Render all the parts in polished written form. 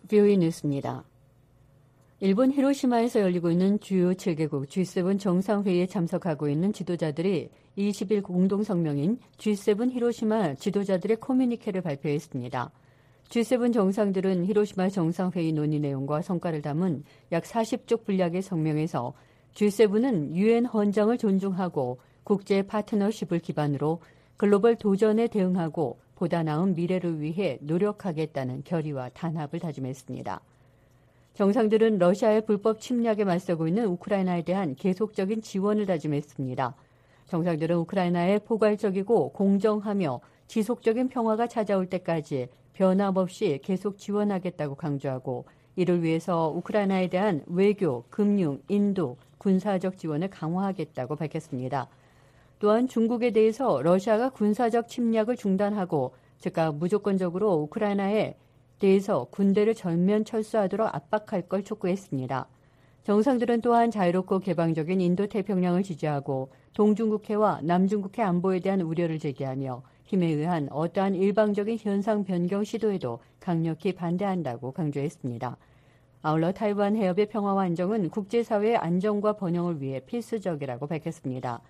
VOA 뉴스입니다. 일본 히로시마에서 열리고 있는 주요 7개국 G7 정상회의에 참석하고 있는 지도자들이 20일 공동성명인 G7 히로시마 지도자들의 커뮤니케를 발표했습니다. G7 정상들은 히로시마 정상회의 논의 내용과 성과를 담은 약 40쪽 분량의 성명에서 G7은 유엔 헌장을 존중하고 국제 파트너십을 기반으로 글로벌 도전에 대응하고 보다 나은 미래를 위해 노력하겠다는 결의와 단합을 다짐했습니다. 정상들은 러시아의 불법 침략에 맞서고 있는 우크라이나에 대한 계속적인 지원을 다짐했습니다. 정상들은 우크라이나에 포괄적이고 공정하며 지속적인 평화가 찾아올 때까지 변함없이 계속 지원하겠다고 강조하고 이를 위해서 우크라이나에 대한 외교, 금융, 인도, 군사적 지원을 강화하겠다고 밝혔습니다. 또한 중국에 대해서 러시아가 군사적 침략을 중단하고 즉각 무조건적으로 우크라이나에 대해서 군대를 전면 철수하도록 압박할 걸 촉구했습니다. 정상들은 또한 자유롭고 개방적인 인도태평양을 지지하고 동중국해와 남중국해 안보에 대한 우려를 제기하며 힘에 의한 어떠한 일방적인 현상 변경 시도에도 강력히 반대한다고 강조했습니다. 아울러 타이완 해협의 평화와 안정은 국제사회의 안정과 번영을 위해 필수적이라고 밝혔습니다.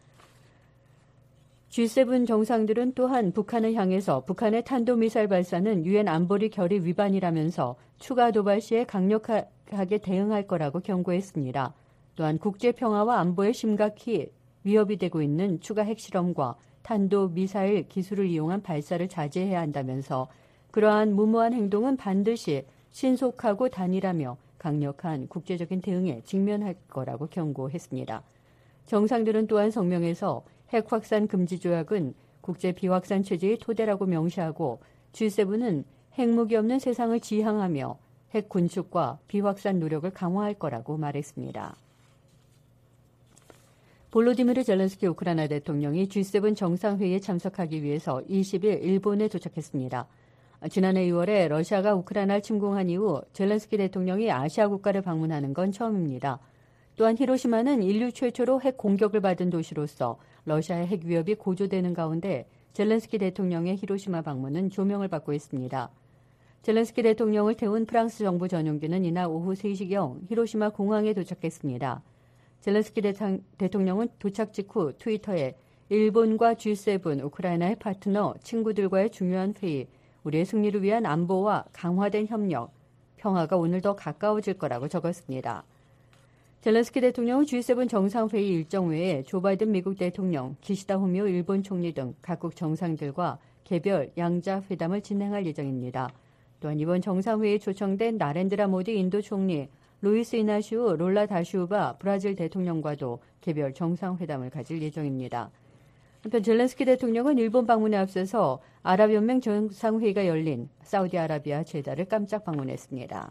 G7 정상들은 또한 북한을 향해서 북한의 탄도미사일 발사는 유엔 안보리 결의 위반이라면서 추가 도발 시에 강력하게 대응할 거라고 경고했습니다. 또한 국제평화와 안보에 심각히 위협이 되고 있는 추가 핵실험과 탄도미사일 기술을 이용한 발사를 자제해야 한다면서 그러한 무모한 행동은 반드시 신속하고 단일하며 강력한 국제적인 대응에 직면할 거라고 경고했습니다. 정상들은 또한 성명에서 핵 확산 금지 조약은 국제 비확산 체제의 토대라고 명시하고 G7은 핵무기 없는 세상을 지향하며 핵 군축과 비확산 노력을 강화할 거라고 말했습니다. 볼로디미르 젤렌스키 우크라이나 대통령이 G7 정상회의에 참석하기 위해서 20일 일본에 도착했습니다. 지난해 2월에 러시아가 우크라이나를 침공한 이후 젤렌스키 대통령이 아시아 국가를 방문하는 건 처음입니다. 또한 히로시마는 인류 최초로 핵 공격을 받은 도시로서 러시아의 핵 위협이 고조되는 가운데 젤렌스키 대통령의 히로시마 방문은 조명을 받고 있습니다. 젤렌스키 대통령을 태운 프랑스 정부 전용기는 이날 오후 3시경 히로시마 공항에 도착했습니다. 젤렌스키 대통령은 도착 직후 트위터에 일본과 G7, 우크라이나의 파트너, 친구들과의 중요한 회의, 우리의 승리를 위한 안보와 강화된 협력, 평화가 오늘 더 가까워질 거라고 적었습니다. 젤렌스키 대통령은 G7 정상회의 일정 외에 조 바이든 미국 대통령, 기시다 후미오 일본 총리 등 각국 정상들과 개별 양자 회담을 진행할 예정입니다. 또한 이번 정상회의에 초청된 나렌드라 모디 인도 총리, 루이스 이나시우 롤라 다시우바 브라질 대통령과도 개별 정상회담을 가질 예정입니다. 한편 젤렌스키 대통령은 일본 방문에 앞서서 아랍연맹 정상회의가 열린 사우디아라비아 제다를 깜짝 방문했습니다.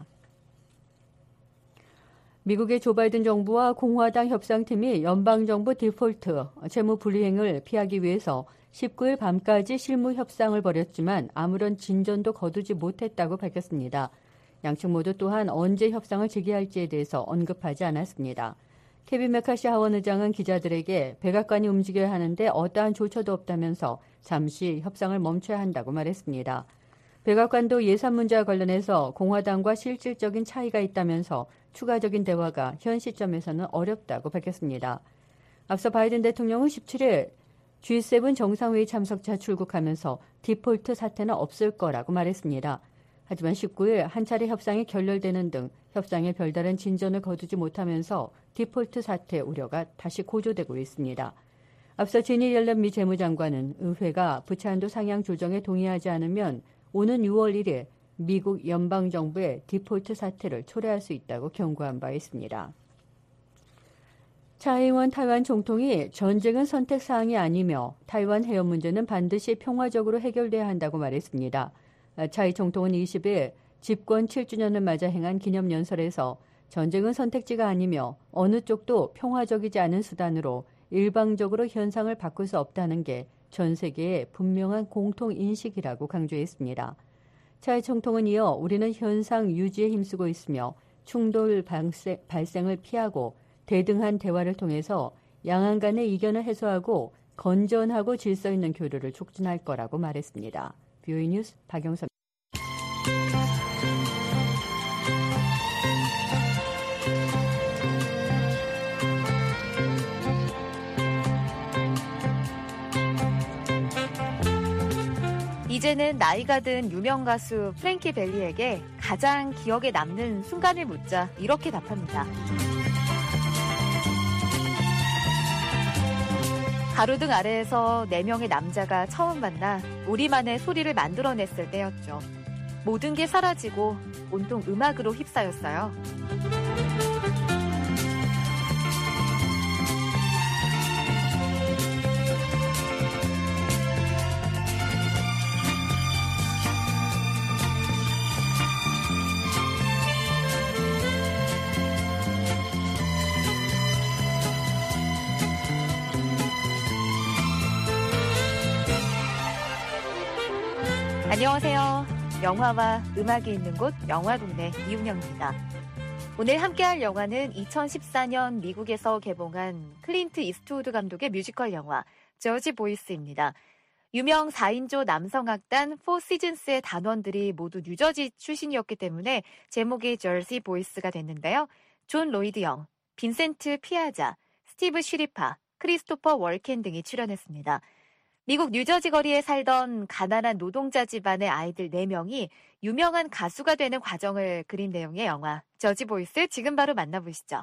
미국의 조 바이든 정부와 공화당 협상팀이 연방정부 디폴트, 채무 불이행을 피하기 위해서 19일 밤까지 실무 협상을 벌였지만 아무런 진전도 거두지 못했다고 밝혔습니다. 양측 모두 또한 언제 협상을 재개할지에 대해서 언급하지 않았습니다. 케빈 메카시 하원 의장은 기자들에게 백악관이 움직여야 하는데 어떠한 조처도 없다면서 잠시 협상을 멈춰야 한다고 말했습니다. 백악관도 예산 문제와 관련해서 공화당과 실질적인 차이가 있다면서 추가적인 대화가 현 시점에서는 어렵다고 밝혔습니다. 앞서 바이든 대통령은 17일 G7 정상회의 참석자 출국하면서 디폴트 사태는 없을 거라고 말했습니다. 하지만 19일 한 차례 협상이 결렬되는 등 협상에 별다른 진전을 거두지 못하면서 디폴트 사태 우려가 다시 고조되고 있습니다. 앞서 제니 옐런 미 재무장관은 의회가 부채한도 상향 조정에 동의하지 않으면 오는 6월 1일 미국 연방정부의 디폴트 사태를 초래할 수 있다고 경고한 바 있습니다. 차이잉원 타이완 총통이 전쟁은 선택사항이 아니며 타이완 해협 문제는 반드시 평화적으로 해결돼야 한다고 말했습니다. 차이 총통은 20일 집권 7주년을 맞아 행한 기념연설에서 전쟁은 선택지가 아니며 어느 쪽도 평화적이지 않은 수단으로 일방적으로 현상을 바꿀 수 없다는 게 전 세계의 분명한 공통인식이라고 강조했습니다. 차이 총통은 이어 우리는 현상 유지에 힘쓰고 있으며 충돌 발생을 피하고 대등한 대화를 통해서 양안 간의 이견을 해소하고 건전하고 질서 있는 교류를 촉진할 거라고 말했습니다. VOA 뉴스 박영선. 이제는 나이가 든 유명 가수 프랭키 벨리에게 가장 기억에 남는 순간을 묻자 이렇게 답합니다. 가로등 아래에서 4명의 남자가 처음 만나 우리만의 소리를 만들어냈을 때였죠. 모든 게 사라지고 온통 음악으로 휩싸였어요. 안녕하세요. 영화와 음악이 있는 곳 영화동네 이윤영입니다. 오늘 함께할 영화는 2014년 미국에서 개봉한 클린트 이스트우드 감독의 뮤지컬 영화 저지 보이스입니다. 유명 4인조 남성악단 4시즌스의 단원들이 모두 뉴저지 출신이었기 때문에 제목이 저지 보이스가 됐는데요. 존 로이드 영, 빈센트 피아자, 스티브 쉬리파, 크리스토퍼 월켄 등이 출연했습니다. 미국 뉴저지 거리에 살던 가난한 노동자 집안의 아이들 4명이 유명한 가수가 되는 과정을 그린 내용의 영화 저지 보이스 지금 바로 만나보시죠.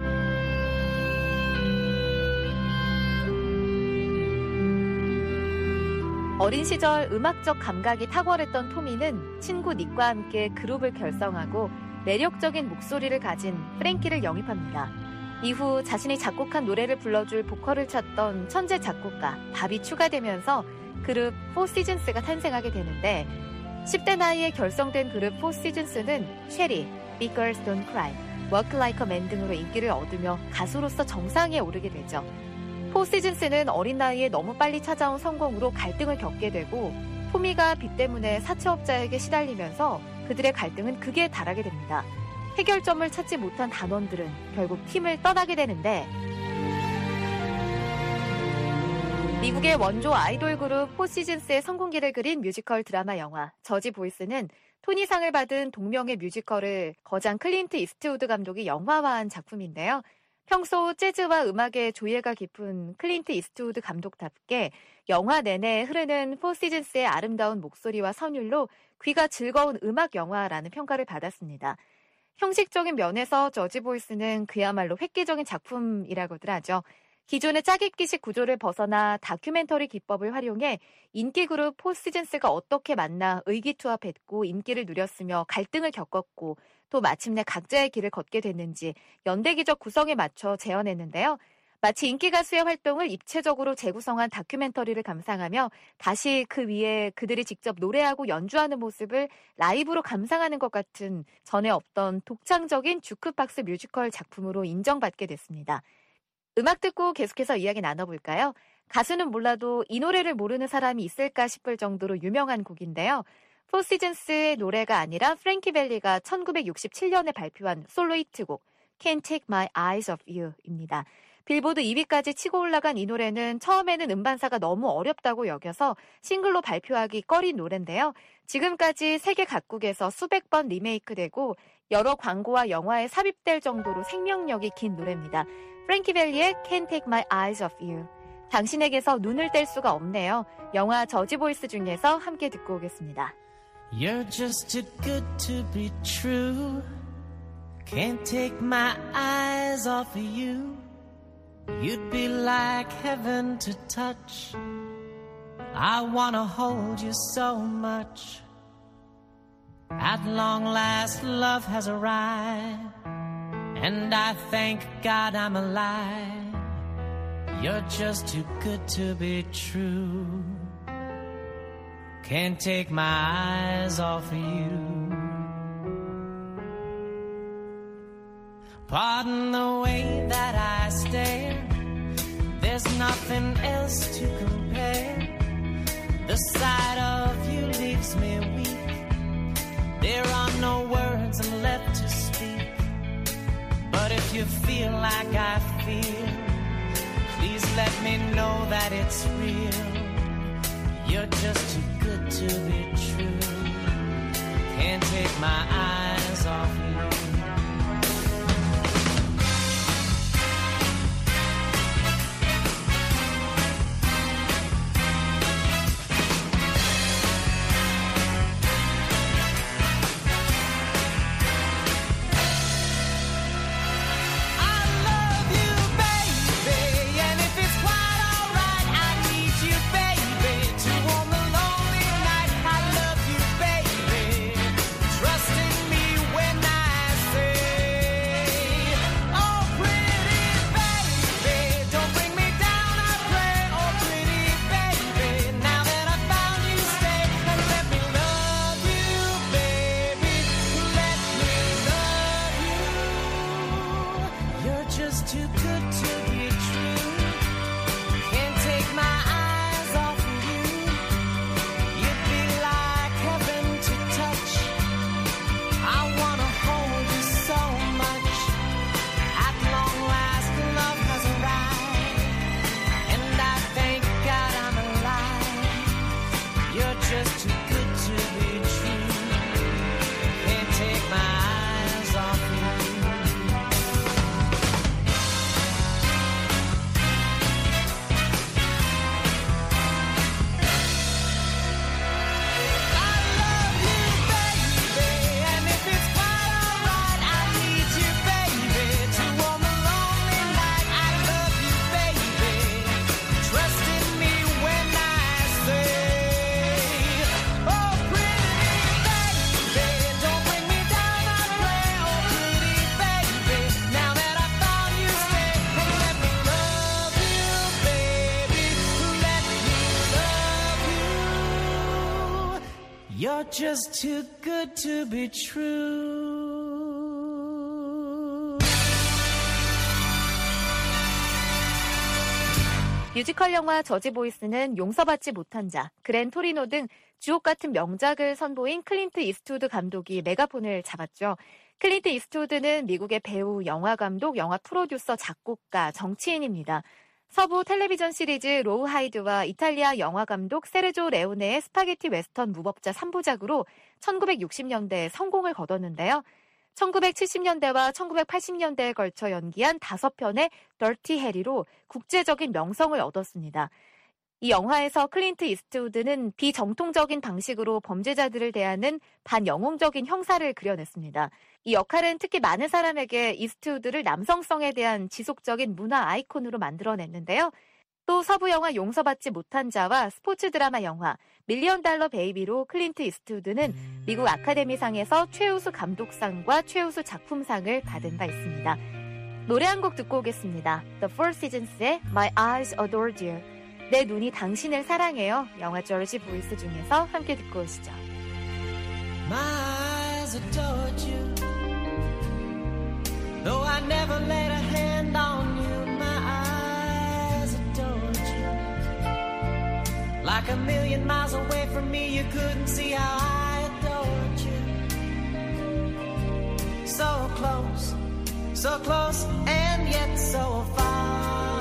어린 시절 음악적 감각이 탁월했던 토미는 친구 닉과 함께 그룹을 결성하고 매력적인 목소리를 가진 프랭키를 영입합니다. 이후 자신이 작곡한 노래를 불러줄 보컬을 찾던 천재 작곡가 밥이 추가되면서 그룹 4시즌스가 탄생하게 되는데 10대 나이에 결성된 그룹 4시즌스는 쉐리, Big Girls Don't Cry, Walk Like a Man 등으로 인기를 얻으며 가수로서 정상에 오르게 되죠. 4시즌스는 어린 나이에 너무 빨리 찾아온 성공으로 갈등을 겪게 되고 토미가 빚 때문에 사채업자에게 시달리면서 그들의 갈등은 극에 달하게 됩니다. 해결점을 찾지 못한 단원들은 결국 팀을 떠나게 되는데 미국의 원조 아이돌 그룹 4시즌스의 성공기를 그린 뮤지컬 드라마 영화 저지 보이스는 토니상을 받은 동명의 뮤지컬을 거장 클린트 이스트우드 감독이 영화화한 작품인데요. 평소 재즈와 음악에 조예가 깊은 클린트 이스트우드 감독답게 영화 내내 흐르는 4시즌스의 아름다운 목소리와 선율로 귀가 즐거운 음악 영화라는 평가를 받았습니다. 형식적인 면에서 저지 보이스는 그야말로 획기적인 작품이라고들 하죠. 기존의 짜깁기식 구조를 벗어나 다큐멘터리 기법을 활용해 인기 그룹 4시즌스가 어떻게 만나 의기투합했고 인기를 누렸으며 갈등을 겪었고 또 마침내 각자의 길을 걷게 됐는지 연대기적 구성에 맞춰 재현했는데요. 마치 인기 가수의 활동을 입체적으로 재구성한 다큐멘터리를 감상하며 다시 그 위에 그들이 직접 노래하고 연주하는 모습을 라이브로 감상하는 것 같은 전에 없던 독창적인 주크박스 뮤지컬 작품으로 인정받게 됐습니다. 음악 듣고 계속해서 이야기 나눠볼까요? 가수는 몰라도 이 노래를 모르는 사람이 있을까 싶을 정도로 유명한 곡인데요. 4시즌스의 노래가 아니라 프랭키 벨리가 1967년에 발표한 솔로 히트곡 Can't Take My Eyes Off You입니다. 빌보드 2위까지 치고 올라간 이 노래는 처음에는 음반사가 너무 어렵다고 여겨서 싱글로 발표하기 꺼린 노래인데요. 지금까지 세계 각국에서 수백 번 리메이크되고 여러 광고와 영화에 삽입될 정도로 생명력이 긴 노래입니다. 프랭키 벨리의 Can't Take My Eyes Off You. 당신에게서 눈을 뗄 수가 없네요. 영화 저지 보이스 중에서 함께 듣고 오겠습니다. You're just too good to be true. Can't take my eyes off of you. You'd be like heaven to touch. I wanna hold you so much. At long last, love has arrived, and I thank God I'm alive. You're just too good to be true. Can't take my eyes off of you. Pardon the way that I stare. There's nothing else to compare. The sight of you leaves me weak. There are no words left to speak. But if you feel like I feel, please let me know that it's real. You're just too good to be true. Can't take my eyes off you. You're just too good to be true. 뮤지컬 영화 저지보이스는 용서받지 못한 자, 그랜 토리노 등 주옥 같은 명작을 선보인 클린트 이스트우드 감독이 메가폰을 잡았죠. 클린트 이스트우드는 미국의 배우, 영화감독, 영화 프로듀서, 작곡가, 정치인입니다. 서부 텔레비전 시리즈 로우 하이드와 이탈리아 영화감독 세르조 레오네의 스파게티 웨스턴 무법자 3부작으로 1960년대에 성공을 거뒀는데요. 1970년대와 1980년대에 걸쳐 연기한 5편의 더티 해리로 국제적인 명성을 얻었습니다. 이 영화에서 클린트 이스트우드는 비정통적인 방식으로 범죄자들을 대하는 반영웅적인 형사를 그려냈습니다. 이 역할은 특히 많은 사람에게 이스트우드를 남성성에 대한 지속적인 문화 아이콘으로 만들어냈는데요. 또 서부 영화 용서받지 못한 자와 스포츠 드라마 영화 밀리언 달러 베이비로 클린트 이스트우드는 미국 아카데미상에서 최우수 감독상과 최우수 작품상을 받은 바 있습니다. 노래 한 곡 듣고 오겠습니다. The Four Seasons의 My Eyes Adored You. 내 눈이 당신을 사랑해요. 영화 저지 보이스 중에서 함께 듣고 오시죠. My eyes adored you. Though I never laid a hand on you, my eyes adored you. Like a million miles away from me, you couldn't see how I adored you. So close, and yet so far.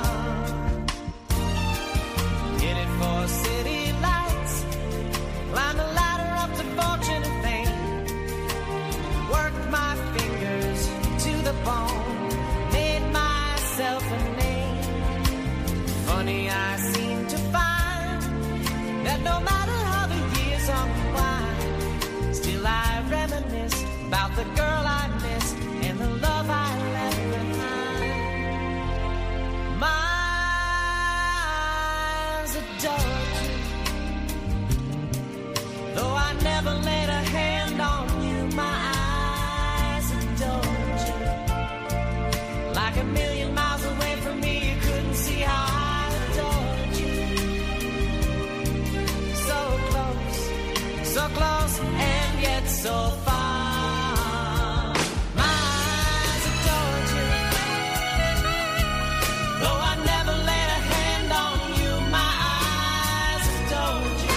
Headed for city lights, climbed the ladder up to fortune and fame. Worked my fingers to the bone, made myself a name. Funny, I seem to find that no matter how the years unwind, still I reminisce about the girl I missed and the love I left behind. My eyes adored you. Though I never laid a hand on you, my eyes adored you. Like a million miles away from me, you couldn't see how I adored you. So close, and yet so far. My eyes adored you. Though I never laid a hand on you, my eyes adored you.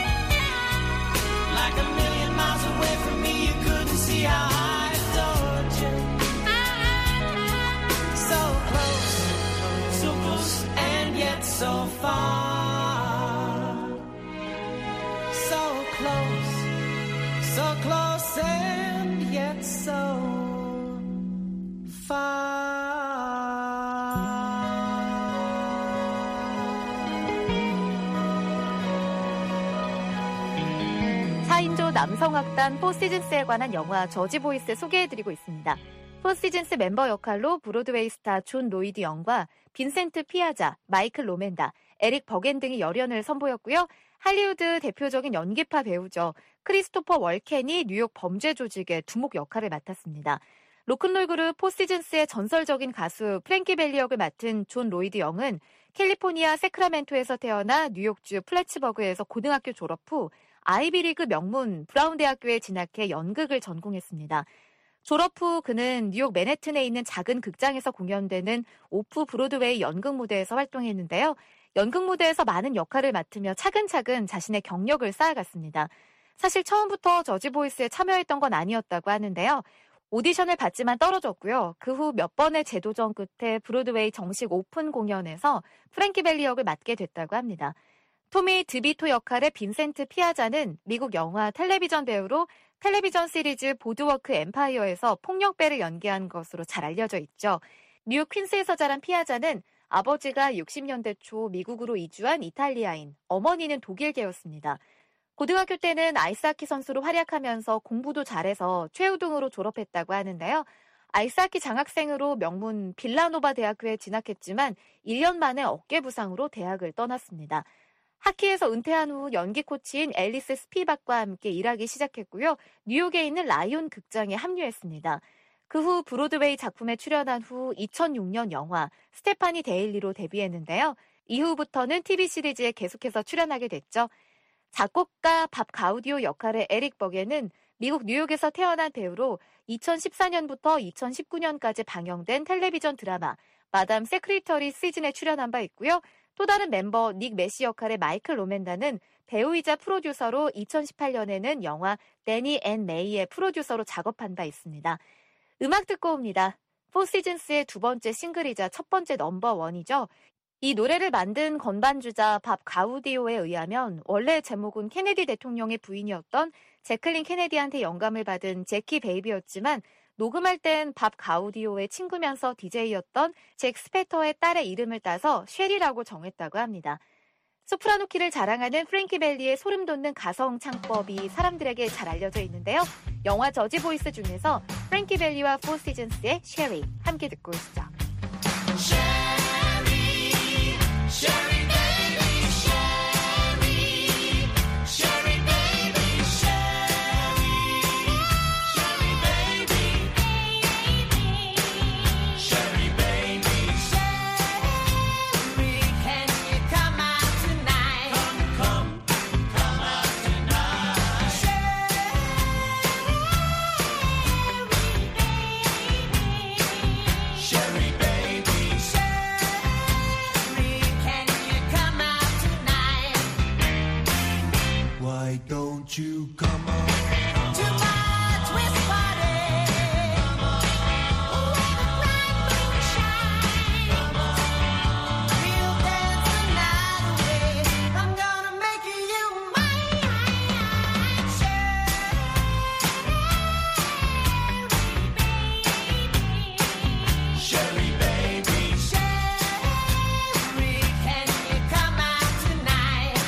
Like a million miles away from me, you couldn't see how I adored you. So close, and yet so far. So close and yet so far. 4인조 남성악단 포시즌스에 관한 영화 저지보이스 소개해드리고 있습니다. 포시즌스 멤버 역할로 브로드웨이 스타 존 로이드 영과 빈센트 피아자, 마이클 로멘다, 에릭 버겐 등이 열연을 선보였고요. 할리우드 대표적인 연기파 배우죠. 크리스토퍼 월켄이 뉴욕 범죄 조직의 두목 역할을 맡았습니다. 로큰롤 그룹 포시즌스의 전설적인 가수 프랭키 벨리 역을 맡은 존 로이드 영은 캘리포니아 세크라멘토에서 태어나 뉴욕주 플래츠버그에서 고등학교 졸업 후 아이비리그 명문 브라운 대학교에 진학해 연극을 전공했습니다. 졸업 후 그는 뉴욕 맨해튼에 있는 작은 극장에서 공연되는 오프 브로드웨이 연극 무대에서 활동했는데요. 연극 무대에서 많은 역할을 맡으며 차근차근 자신의 경력을 쌓아갔습니다. 사실 처음부터 저지보이스에 참여했던 건 아니었다고 하는데요. 오디션을 받지만 떨어졌고요. 그 후 몇 번의 재도전 끝에 브로드웨이 정식 오픈 공연에서 프랭키 벨리 역을 맡게 됐다고 합니다. 토미 드비토 역할의 빈센트 피아자는 미국 영화 텔레비전 배우로 텔레비전 시리즈 보드워크 엠파이어에서 폭력배를 연기한 것으로 잘 알려져 있죠. 뉴욕 퀸스에서 자란 피아자는 아버지가 60년대 초 미국으로 이주한 이탈리아인, 어머니는 독일계였습니다. 고등학교 때는 아이스하키 선수로 활약하면서 공부도 잘해서 최우등으로 졸업했다고 하는데요. 아이스하키 장학생으로 명문 빌라노바 대학교에 진학했지만 1년 만에 어깨 부상으로 대학을 떠났습니다. 하키에서 은퇴한 후 연기 코치인 앨리스 스피박과 함께 일하기 시작했고요. 뉴욕에 있는 라이온 극장에 합류했습니다. 그 후 브로드웨이 작품에 출연한 후 2006년 영화 스테파니 데일리로 데뷔했는데요. 이후부터는 TV 시리즈에 계속해서 출연하게 됐죠. 작곡가 밥 가우디오 역할의 에릭 버게는 미국 뉴욕에서 태어난 배우로 2014년부터 2019년까지 방영된 텔레비전 드라마 마담 세크리터리 시즌에 출연한 바 있고요. 또 다른 멤버 닉 매시 역할의 마이클 로멘다는 배우이자 프로듀서로 2018년에는 영화 데니 앤 메이의 프로듀서로 작업한 바 있습니다. 음악 듣고 옵니다. 포 시즌스의 두 번째 싱글이자 첫 번째 넘버원이죠. 이 노래를 만든 건반주자 밥 가우디오에 의하면 원래 제목은 케네디 대통령의 부인이었던 제클린 케네디한테 영감을 받은 제키 베이비였지만 녹음할 땐 밥 가우디오의 친구면서 DJ였던 잭 스페터의 딸의 이름을 따서 쉐리라고 정했다고 합니다. 소프라노 키를 자랑하는 프랭키 벨리의 소름 돋는 가성 창법이 사람들에게 잘 알려져 있는데요. 영화 저지 보이스 중에서 프랭키 벨리와 포 시즌스의 쉐리 함께 듣고 오시죠. Sherry baby, Sherry, Sherry baby, Sherry baby, Sherry baby, Sherry, can you come out tonight? Come out tonight. Sherry baby, Sherry. Why don't you come on to my twist party? Come on, bright moonshine. Come on, we'll dance the night away. I'm gonna make you mine. Sherry baby, Sherry, can you come out tonight?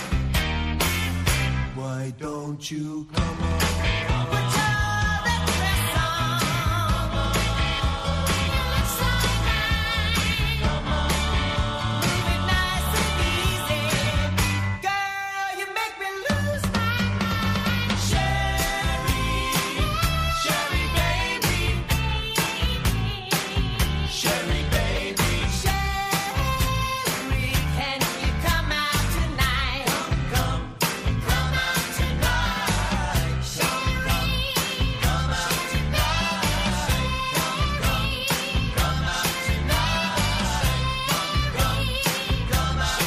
Why don't you come on? Put your red dress on. Looks like mine. Come on, move it nice and easy. Girl, you make me lose my mind. Sherry, Sherry baby, Sherry baby, Sherry, can you come out tonight? Come out tonight. Sherry, come out tonight. Come out tonight. Come out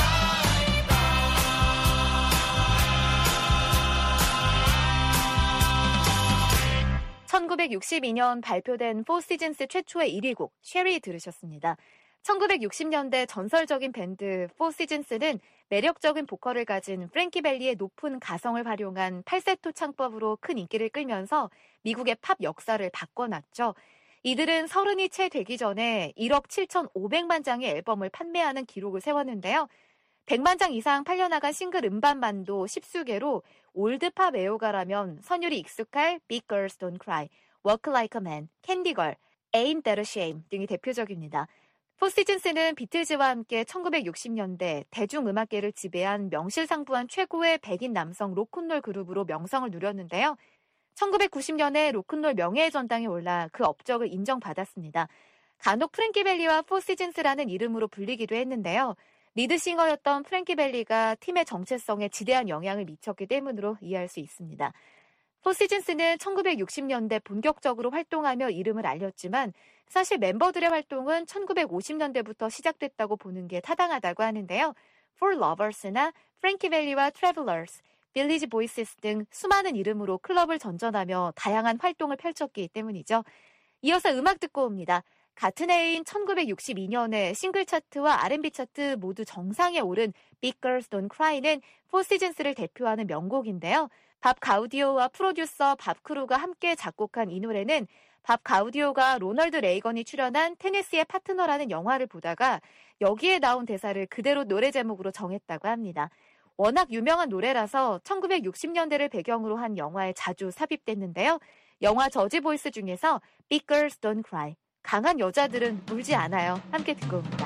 tonight. 1962년 발표된 포 시즌스 최초의 1위 곡 쉐리 들으셨습니다. 1960년대 전설적인 밴드 포 시즌스는 매력적인 보컬을 가진 프랭키 벨리의 높은 가성을 활용한 팔세토 창법으로 큰 인기를 끌면서 미국의 팝 역사를 바꿔놨죠. 이들은 30이 채 되기 전에 1억 7,500만 장의 앨범을 판매하는 기록을 세웠는데요. 100만 장 이상 팔려나간 싱글 음반만도 10수개로 올드팝 애호가라면 선율이 익숙할 Big Girls Don't Cry, Walk Like a Man, Candy Girl, Ain't That a Shame 등이 대표적입니다. 포 시즌스는 비틀즈와 함께 1960년대 대중음악계를 지배한 명실상부한 최고의 백인 남성 로큰롤 그룹으로 명성을 누렸는데요. 1990년에 로큰롤 명예의 전당에 올라 그 업적을 인정받았습니다. 간혹 프랭키 벨리와 포 시즌스라는 이름으로 불리기도 했는데요. 리드싱어였던 프랭키 벨리가 팀의 정체성에 지대한 영향을 미쳤기 때문으로 이해할 수 있습니다. 포 시즌스는 1960년대 본격적으로 활동하며 이름을 알렸지만 사실 멤버들의 활동은 1950년대부터 시작됐다고 보는 게 타당하다고 하는데요. For Lovers나 프랭키 벨리와 Travelers, 빌리지 보이시스 등 수많은 이름으로 클럽을 전전하며 다양한 활동을 펼쳤기 때문이죠. 이어서 음악 듣고 옵니다. 같은 해인 1962년에 싱글 차트와 R&B 차트 모두 정상에 오른 Big Girls Don't Cry는 포 시즌스를 대표하는 명곡인데요. 밥 가우디오와 프로듀서 밥 크루가 함께 작곡한 이 노래는 밥 가우디오가 로널드 레이건이 출연한 테네시의 파트너라는 영화를 보다가 여기에 나온 대사를 그대로 노래 제목으로 정했다고 합니다. 워낙 유명한 노래라서 1960년대를 배경으로 한 영화에 자주 삽입됐는데요. 영화 저지 보이스 중에서 Big Girls Don't Cry, 강한 여자들은 울지 않아요. 함께 듣고 옵니다.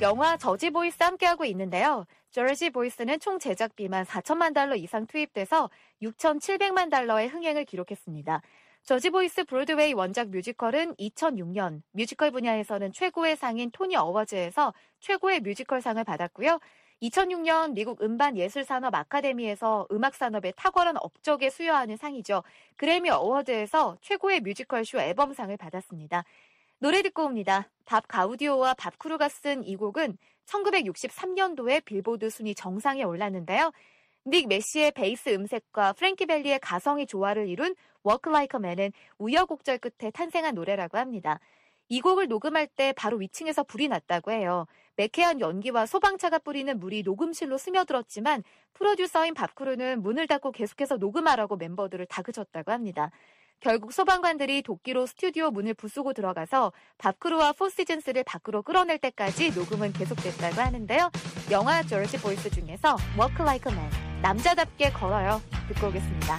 영화 저지 보이스 함께하고 있는데요. 저지 보이스는 총 제작비만 4천만 달러 이상 투입돼서 6,700만 달러의 흥행을 기록했습니다. 저지 보이스 브로드웨이 원작 뮤지컬은 2006년 뮤지컬 분야에서는 최고의 상인 토니 어워즈에서 최고의 뮤지컬상을 받았고요. 2006년 미국 음반예술산업 아카데미에서 음악산업의 탁월한 업적에 수여하는 상이죠. 그래미 어워드에서 최고의 뮤지컬 쇼 앨범상을 받았습니다. 노래 듣고 옵니다. 밥 가우디오와 밥 크루가 쓴 이 곡은 1963년도에 빌보드 순위 정상에 올랐는데요. 닉 메시의 베이스 음색과 프랭키 벨리의 가성이 조화를 이룬 Walk Like a Man은 우여곡절 끝에 탄생한 노래라고 합니다. 이 곡을 녹음할 때 바로 위층에서 불이 났다고 해요. 매캐한 연기와 소방차가 뿌리는 물이 녹음실로 스며들었지만 프로듀서인 밥 크루는 문을 닫고 계속해서 녹음하라고 멤버들을 다그쳤다고 합니다. 결국 소방관들이 도끼로 스튜디오 문을 부수고 들어가서 밥 크루와 포 시즌스를 밖으로 끌어낼 때까지 녹음은 계속됐다고 하는데요. 영화 저지 보이스 중에서 Walk Like a Man, 남자답게 걸어요. 듣고 오겠습니다.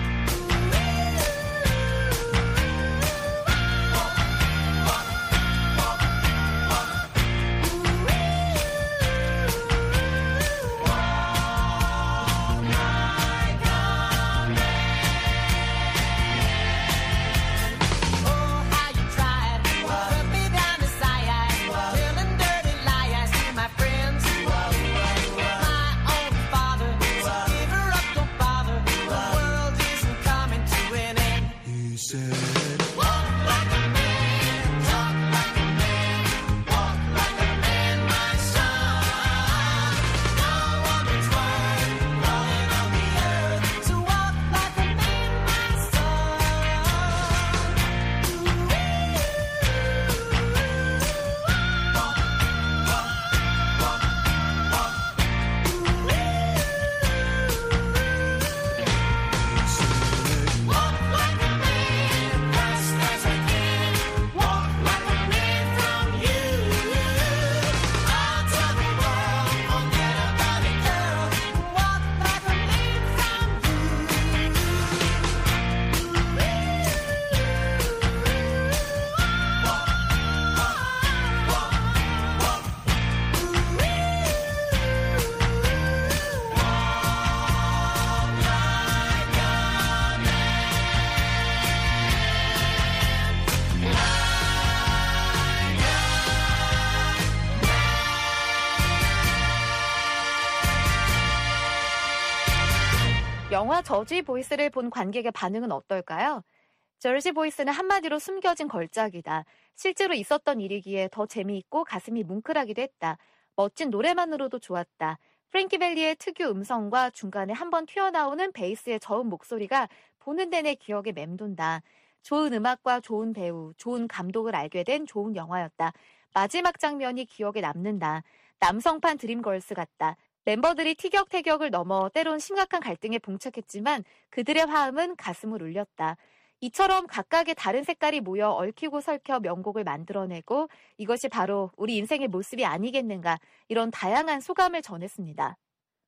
영화 저지 보이스를 본 관객의 반응은 어떨까요? 저지 보이스는 한마디로 숨겨진 걸작이다. 실제로 있었던 일이기에 더 재미있고 가슴이 뭉클하기도 했다. 멋진 노래만으로도 좋았다. 프랭키 벨리의 특유 음성과 중간에 한번 튀어나오는 베이스의 저음 목소리가 보는 내내 기억에 맴돈다. 좋은 음악과 좋은 배우, 좋은 감독을 알게 된 좋은 영화였다. 마지막 장면이 기억에 남는다. 남성판 드림걸스 같다. 멤버들이 티격태격을 넘어 때론 심각한 갈등에 봉착했지만 그들의 화음은 가슴을 울렸다. 이처럼 각각의 다른 색깔이 모여 얽히고 설켜 명곡을 만들어내고 이것이 바로 우리 인생의 모습이 아니겠는가, 이런 다양한 소감을 전했습니다.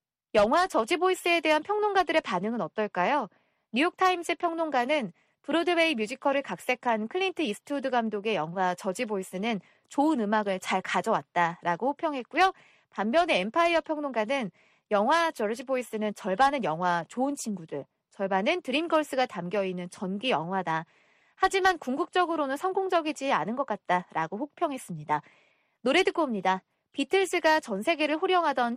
영화 저지 보이스에 대한 평론가들의 반응은 어떨까요? 뉴욕타임스 평론가는 브로드웨이 뮤지컬을 각색한 클린트 이스트우드 감독의 영화 저지 보이스는 좋은 음악을 잘 가져왔다라고 호평했고요. 반면에 엠파이어 평론가는 영화 저지 보이스는 절반은 영화 좋은 친구들, 절반은 드림걸스가 담겨있는 전기 영화다. 하지만 궁극적으로는 성공적이지 않은 것 같다라고 혹평했습니다. 노래 듣고 옵니다. 비틀즈가 전 세계를 호령하던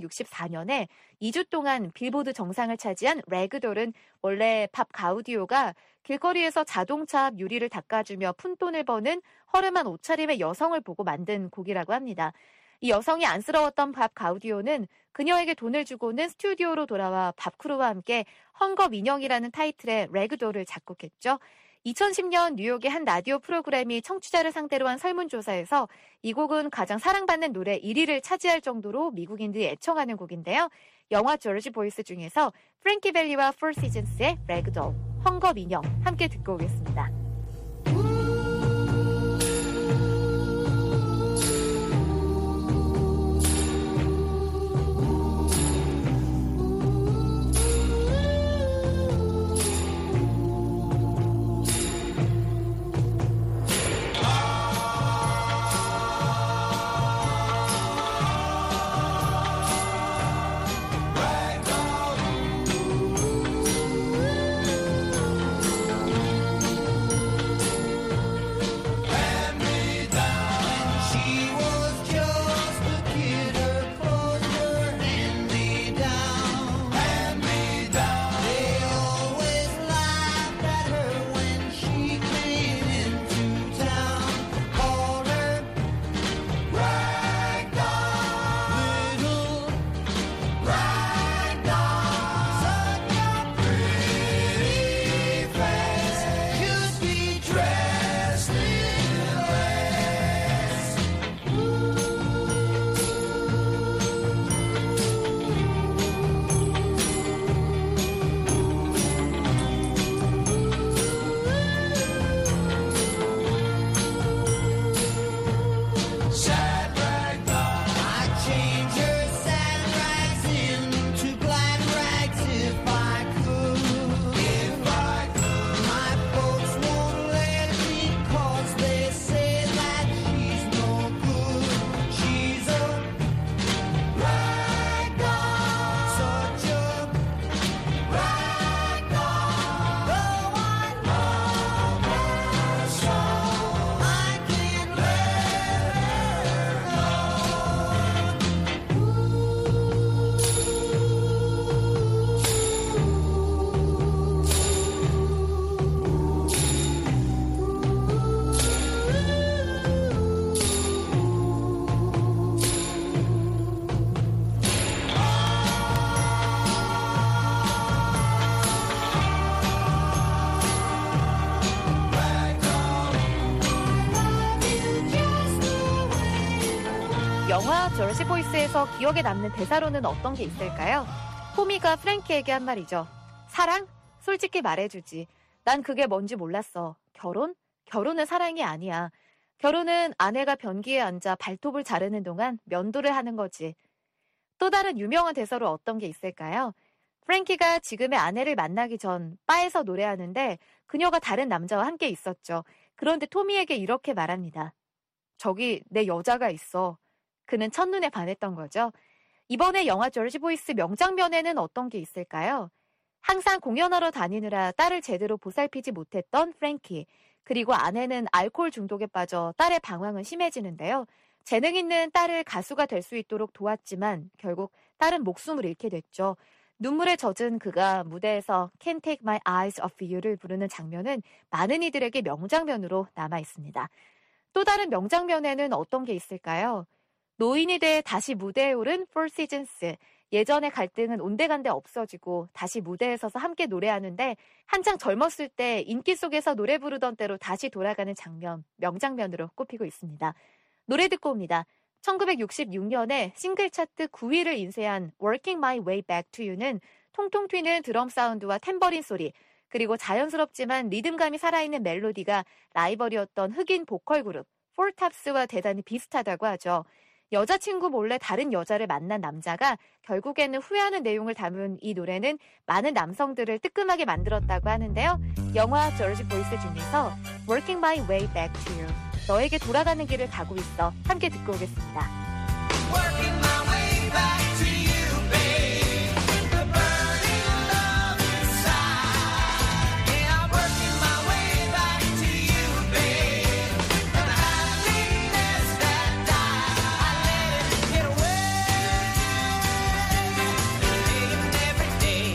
1964년에 2주 동안 빌보드 정상을 차지한 레그돌은 원래 밥 가우디오가 길거리에서 자동차 앞 유리를 닦아주며 푼돈을 버는 허름한 옷차림의 여성을 보고 만든 곡이라고 합니다. 이 여성이 안쓰러웠던 밥 가우디오는 그녀에게 돈을 주고는 스튜디오로 돌아와 밥 크루와 함께 헝겊 인형이라는 타이틀의 레그돌을 작곡했죠. 2010년 뉴욕의 한 라디오 프로그램이 청취자를 상대로 한 설문조사에서 이 곡은 가장 사랑받는 노래 1위를 차지할 정도로 미국인들이 애청하는 곡인데요. 영화 저지 보이스 중에서 프랭키 벨리와 포 시즌스의 레그돌, 헝겊 인형 함께 듣고 오겠습니다. 영화 저지 보이스에서 기억에 남는 대사로는 어떤 게 있을까요? 토미가 프랭키에게 한 말이죠. 사랑? 솔직히 말해주지. 난 그게 뭔지 몰랐어. 결혼? 결혼은 사랑이 아니야. 결혼은 아내가 변기에 앉아 발톱을 자르는 동안 면도를 하는 거지. 또 다른 유명한 대사로 어떤 게 있을까요? 프랭키가 지금의 아내를 만나기 전 바에서 노래하는데 그녀가 다른 남자와 함께 있었죠. 그런데 토미에게 이렇게 말합니다. 저기 내 여자가 있어. 그는 첫눈에 반했던 거죠. 이번에 영화 저지 보이스 명장면에는 어떤 게 있을까요? 항상 공연하러 다니느라 딸을 제대로 보살피지 못했던 프랭키. 그리고 아내는 알코올 중독에 빠져 딸의 방황은 심해지는데요. 재능 있는 딸을 가수가 될 수 있도록 도왔지만 결국 딸은 목숨을 잃게 됐죠. 눈물에 젖은 그가 무대에서 Can't Take My Eyes Off You를 부르는 장면은 많은 이들에게 명장면으로 남아있습니다. 또 다른 명장면에는 어떤 게 있을까요? 노인이 돼 다시 무대에 오른 Four Seasons. 예전의 갈등은 온데간데 없어지고 다시 무대에 서서 함께 노래하는데 한창 젊었을 때 인기 속에서 노래 부르던 때로 다시 돌아가는 장면, 명장면으로 꼽히고 있습니다. 노래 듣고 옵니다. 1966년에 싱글 차트 9위를 인쇄한 Working My Way Back to You는 통통 튀는 드럼 사운드와 탬버린 소리, 그리고 자연스럽지만 리듬감이 살아있는 멜로디가 라이벌이었던 흑인 보컬 그룹 Four Tops와 대단히 비슷하다고 하죠. 여자친구 몰래 다른 여자를 만난 남자가 결국에는 후회하는 내용을 담은 이 노래는 많은 남성들을 뜨끔하게 만들었다고 하는데요. 영화 저지 보이스 중에서 Working My Way Back to You, 너에게 돌아가는 길을 가고 있어. 함께 듣고 오겠습니다. Working my way back to you, babe. The burning love inside. Yeah, I'm working my way back to you, babe. And the happiness that died, I let it get away. Day and every day.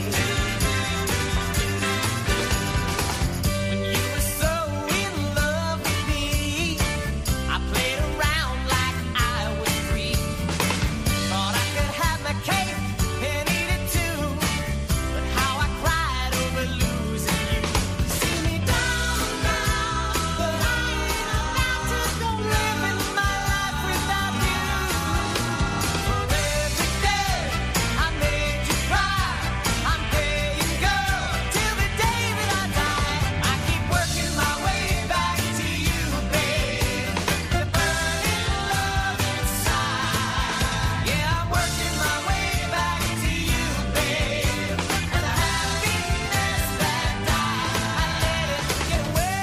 When you were so in love with me, I played around like I was free. Thought I could have my cake and eat it too. But how I cried over losing you. See me down now, but I ain't about to go living my life without you. For every day I made you cry, I'm paying girl till the day that I die. I keep working my way back to you, babe. The burning love inside. Yeah, I'm working my way back to you, babe. And the happiness that died, I let it get away.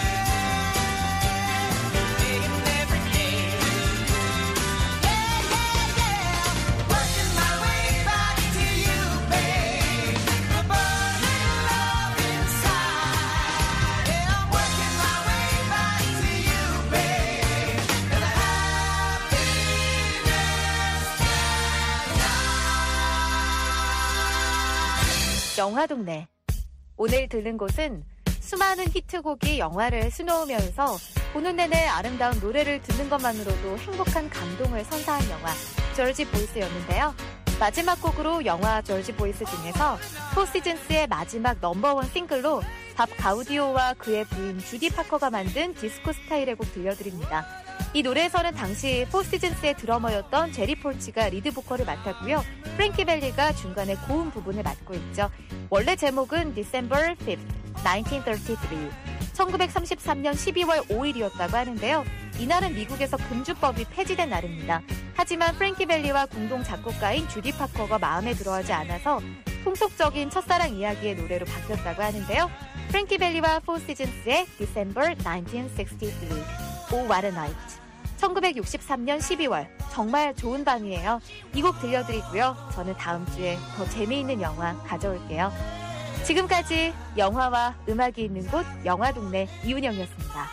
Day and every day. Yeah, yeah, yeah. Working my way back to you, babe. The burning love inside. Yeah, I'm working my way back to you, babe. And the 영화동네. 오늘 들른 곳은 수많은 히트곡이 영화를 수놓으면서 보는 내내 아름다운 노래를 듣는 것만으로도 행복한 감동을 선사한 영화 저지 보이스였는데요. 마지막 곡으로 영화 저지 보이스 중에서 포 시즌스의 마지막 넘버원 싱글로 밥 가우디오와 그의 부인 주디 파커가 만든 디스코 스타일의 곡 들려드립니다. 이 노래에서는 당시 포 시즌스의 드러머였던 제리 폴치가 리드 보컬을 맡았고요. 프랭키 벨리가 중간에 고음 부분을 맡고 있죠. 원래 제목은 December 5th, 1933, 1933년 12월 5일이었다고 하는데요. 이날은 미국에서 금주법이 폐지된 날입니다. 하지만 프랭키 벨리와 공동 작곡가인 주디 파커가 마음에 들어하지 않아서 통속적인 첫사랑 이야기의 노래로 바뀌었다고 하는데요. 프랭키 벨리와 포 시즌스의 December 1963, Oh What a Night. 1963년 12월, 정말 좋은 밤이에요. 이 곡 들려드리고요. 저는 다음 주에 더 재미있는 영화 가져올게요. 지금까지 영화와 음악이 있는 곳 영화동네 이은영이었습니다.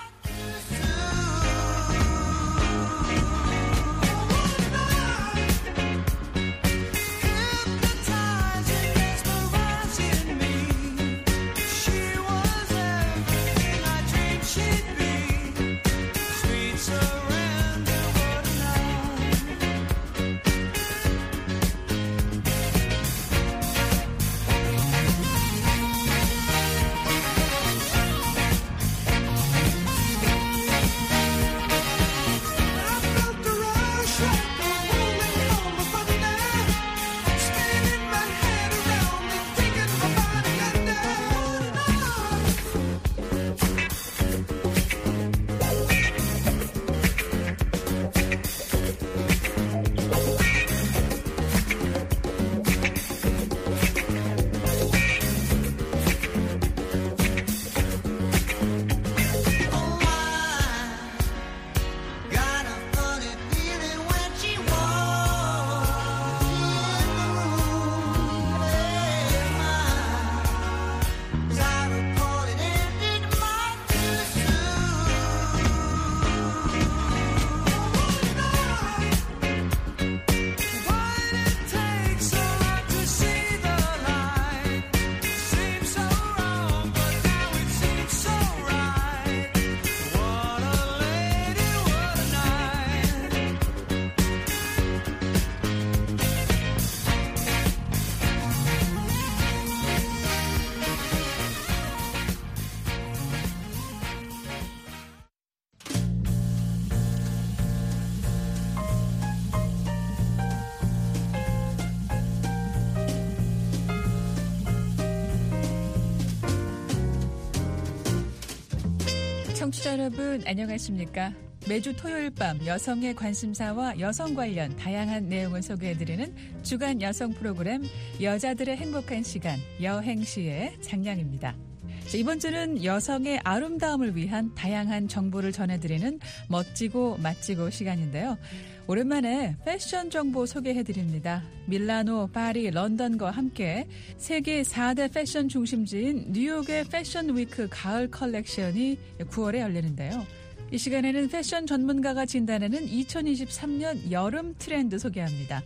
청취자 여러분 안녕하십니까? 매주 토요일 밤 여성의 관심사와 여성 관련 다양한 내용을 소개해드리는 주간 여성 프로그램 여자들의 행복한 시간 여행시의 장량입니다. 이번 주는 여성의 아름다움을 위한 다양한 정보를 전해드리는 멋지고 맛지고 시간인데요. 오랜만에 패션 정보 소개해드립니다. 밀라노, 파리, 런던과 함께 세계 4대 패션 중심지인 뉴욕의 패션 위크 가을 컬렉션이 9월에 열리는데요. 이 시간에는 패션 전문가가 진단하는 2023년 여름 트렌드 소개합니다.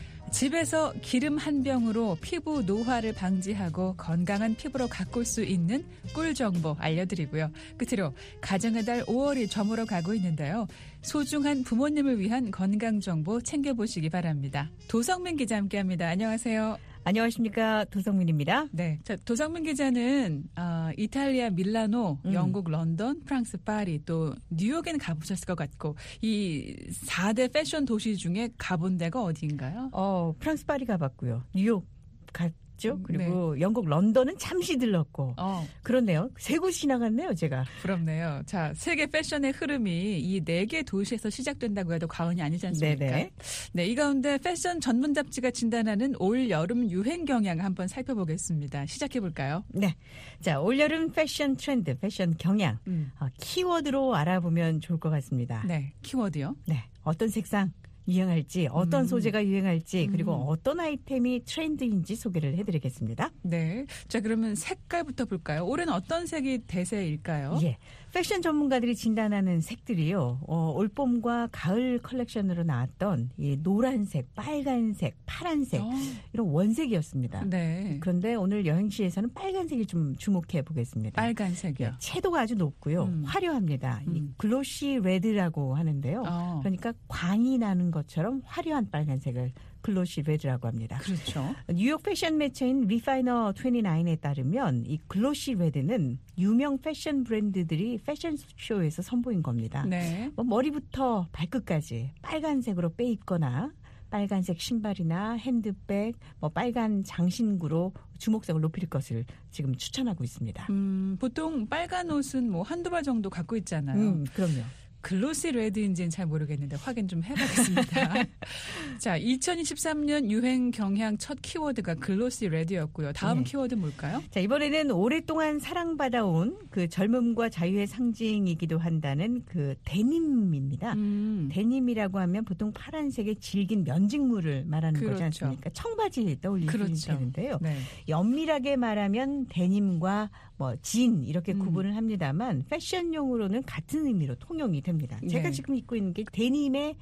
집에서 기름 한 병으로 피부 노화를 방지하고 건강한 피부로 가꿀 수 있는 꿀 정보 알려드리고요. 끝으로 가정의 달 5월이 저물어 가고 있는데요. 소중한 부모님을 위한 건강 정보 챙겨보시기 바랍니다. 도성민 기자 함께합니다. 안녕하세요. 안녕하십니까. 도성민입니다. 네, 자, 도성민 기자는 이탈리아 밀라노, 영국 런던, 프랑스 파리, 또 뉴욕에는 가보셨을 것 같고 이 4대 패션 도시 중에 가본 데가 어디인가요? 프랑스 파리 가봤고요. 뉴욕 갔죠. 그리고 네. 영국 런던은 잠시 들렀고. 그렇네요. 세 곳 지나갔네요, 제가. 부럽네요. 자, 세계 패션의 흐름이 이 4개 도시에서 시작된다고 해도 과언이 아니지 않습니까? 네네. 네, 이 가운데 패션 전문 잡지가 진단하는 올 여름 유행 경향 한번 살펴보겠습니다. 시작해볼까요? 네. 자, 올 여름 패션 트렌드, 패션 경향. 키워드로 알아보면 좋을 것 같습니다. 네, 키워드요? 네. 어떤 색상 유행할지, 어떤 소재가 유행할지, 그리고 어떤 아이템이 트렌드인지 소개를 해드리겠습니다. 네. 자, 그러면 색깔부터 볼까요? 올해는 어떤 색이 대세일까요? 예. 패션 전문가들이 진단하는 색들이요. 올봄과 가을 컬렉션으로 나왔던 이 노란색, 빨간색, 파란색 이런 원색이었습니다. 네. 그런데 오늘 여행시에서는 빨간색이 좀 주목해 보겠습니다. 빨간색이요? 예, 채도가 아주 높고요. 화려합니다. 이 글로시 레드라고 하는데요. 그러니까 광이 나는 것처럼 화려한 빨간색을 글로시 레드라고 합니다. 그렇죠. 뉴욕 패션 매체인 리파이너 29에 따르면 이 글로시 레드는 유명 패션 브랜드들이 패션쇼에서 선보인 겁니다. 네. 머리부터 발끝까지 빨간색으로 빼입거나 빨간색 신발이나 핸드백, 빨간 장신구로 주목성을 높일 것을 지금 추천하고 있습니다. 보통 빨간 옷은 한두 벌 정도 갖고 있잖아요. 그럼요. 글로시 레드인지는 잘 모르겠는데 확인 좀 해보겠습니다. 자, 2023년 유행 경향 첫 키워드가 글로시 레드였고요. 다음 키워드 뭘까요? 자, 이번에는 오랫동안 사랑받아온 그 젊음과 자유의 상징이기도 한다는 그 데님입니다. 데님이라고 하면 보통 파란색의 질긴 면직물을 말하는 거지 않습니까? 청바지 떠올리시면 되는데요. 네. 엄밀하게 말하면 데님과 진 이렇게 구분을 합니다만 패션용으로는 같은 의미로 통용이 됩니다. 제가 지금 입고 있는 게 데님의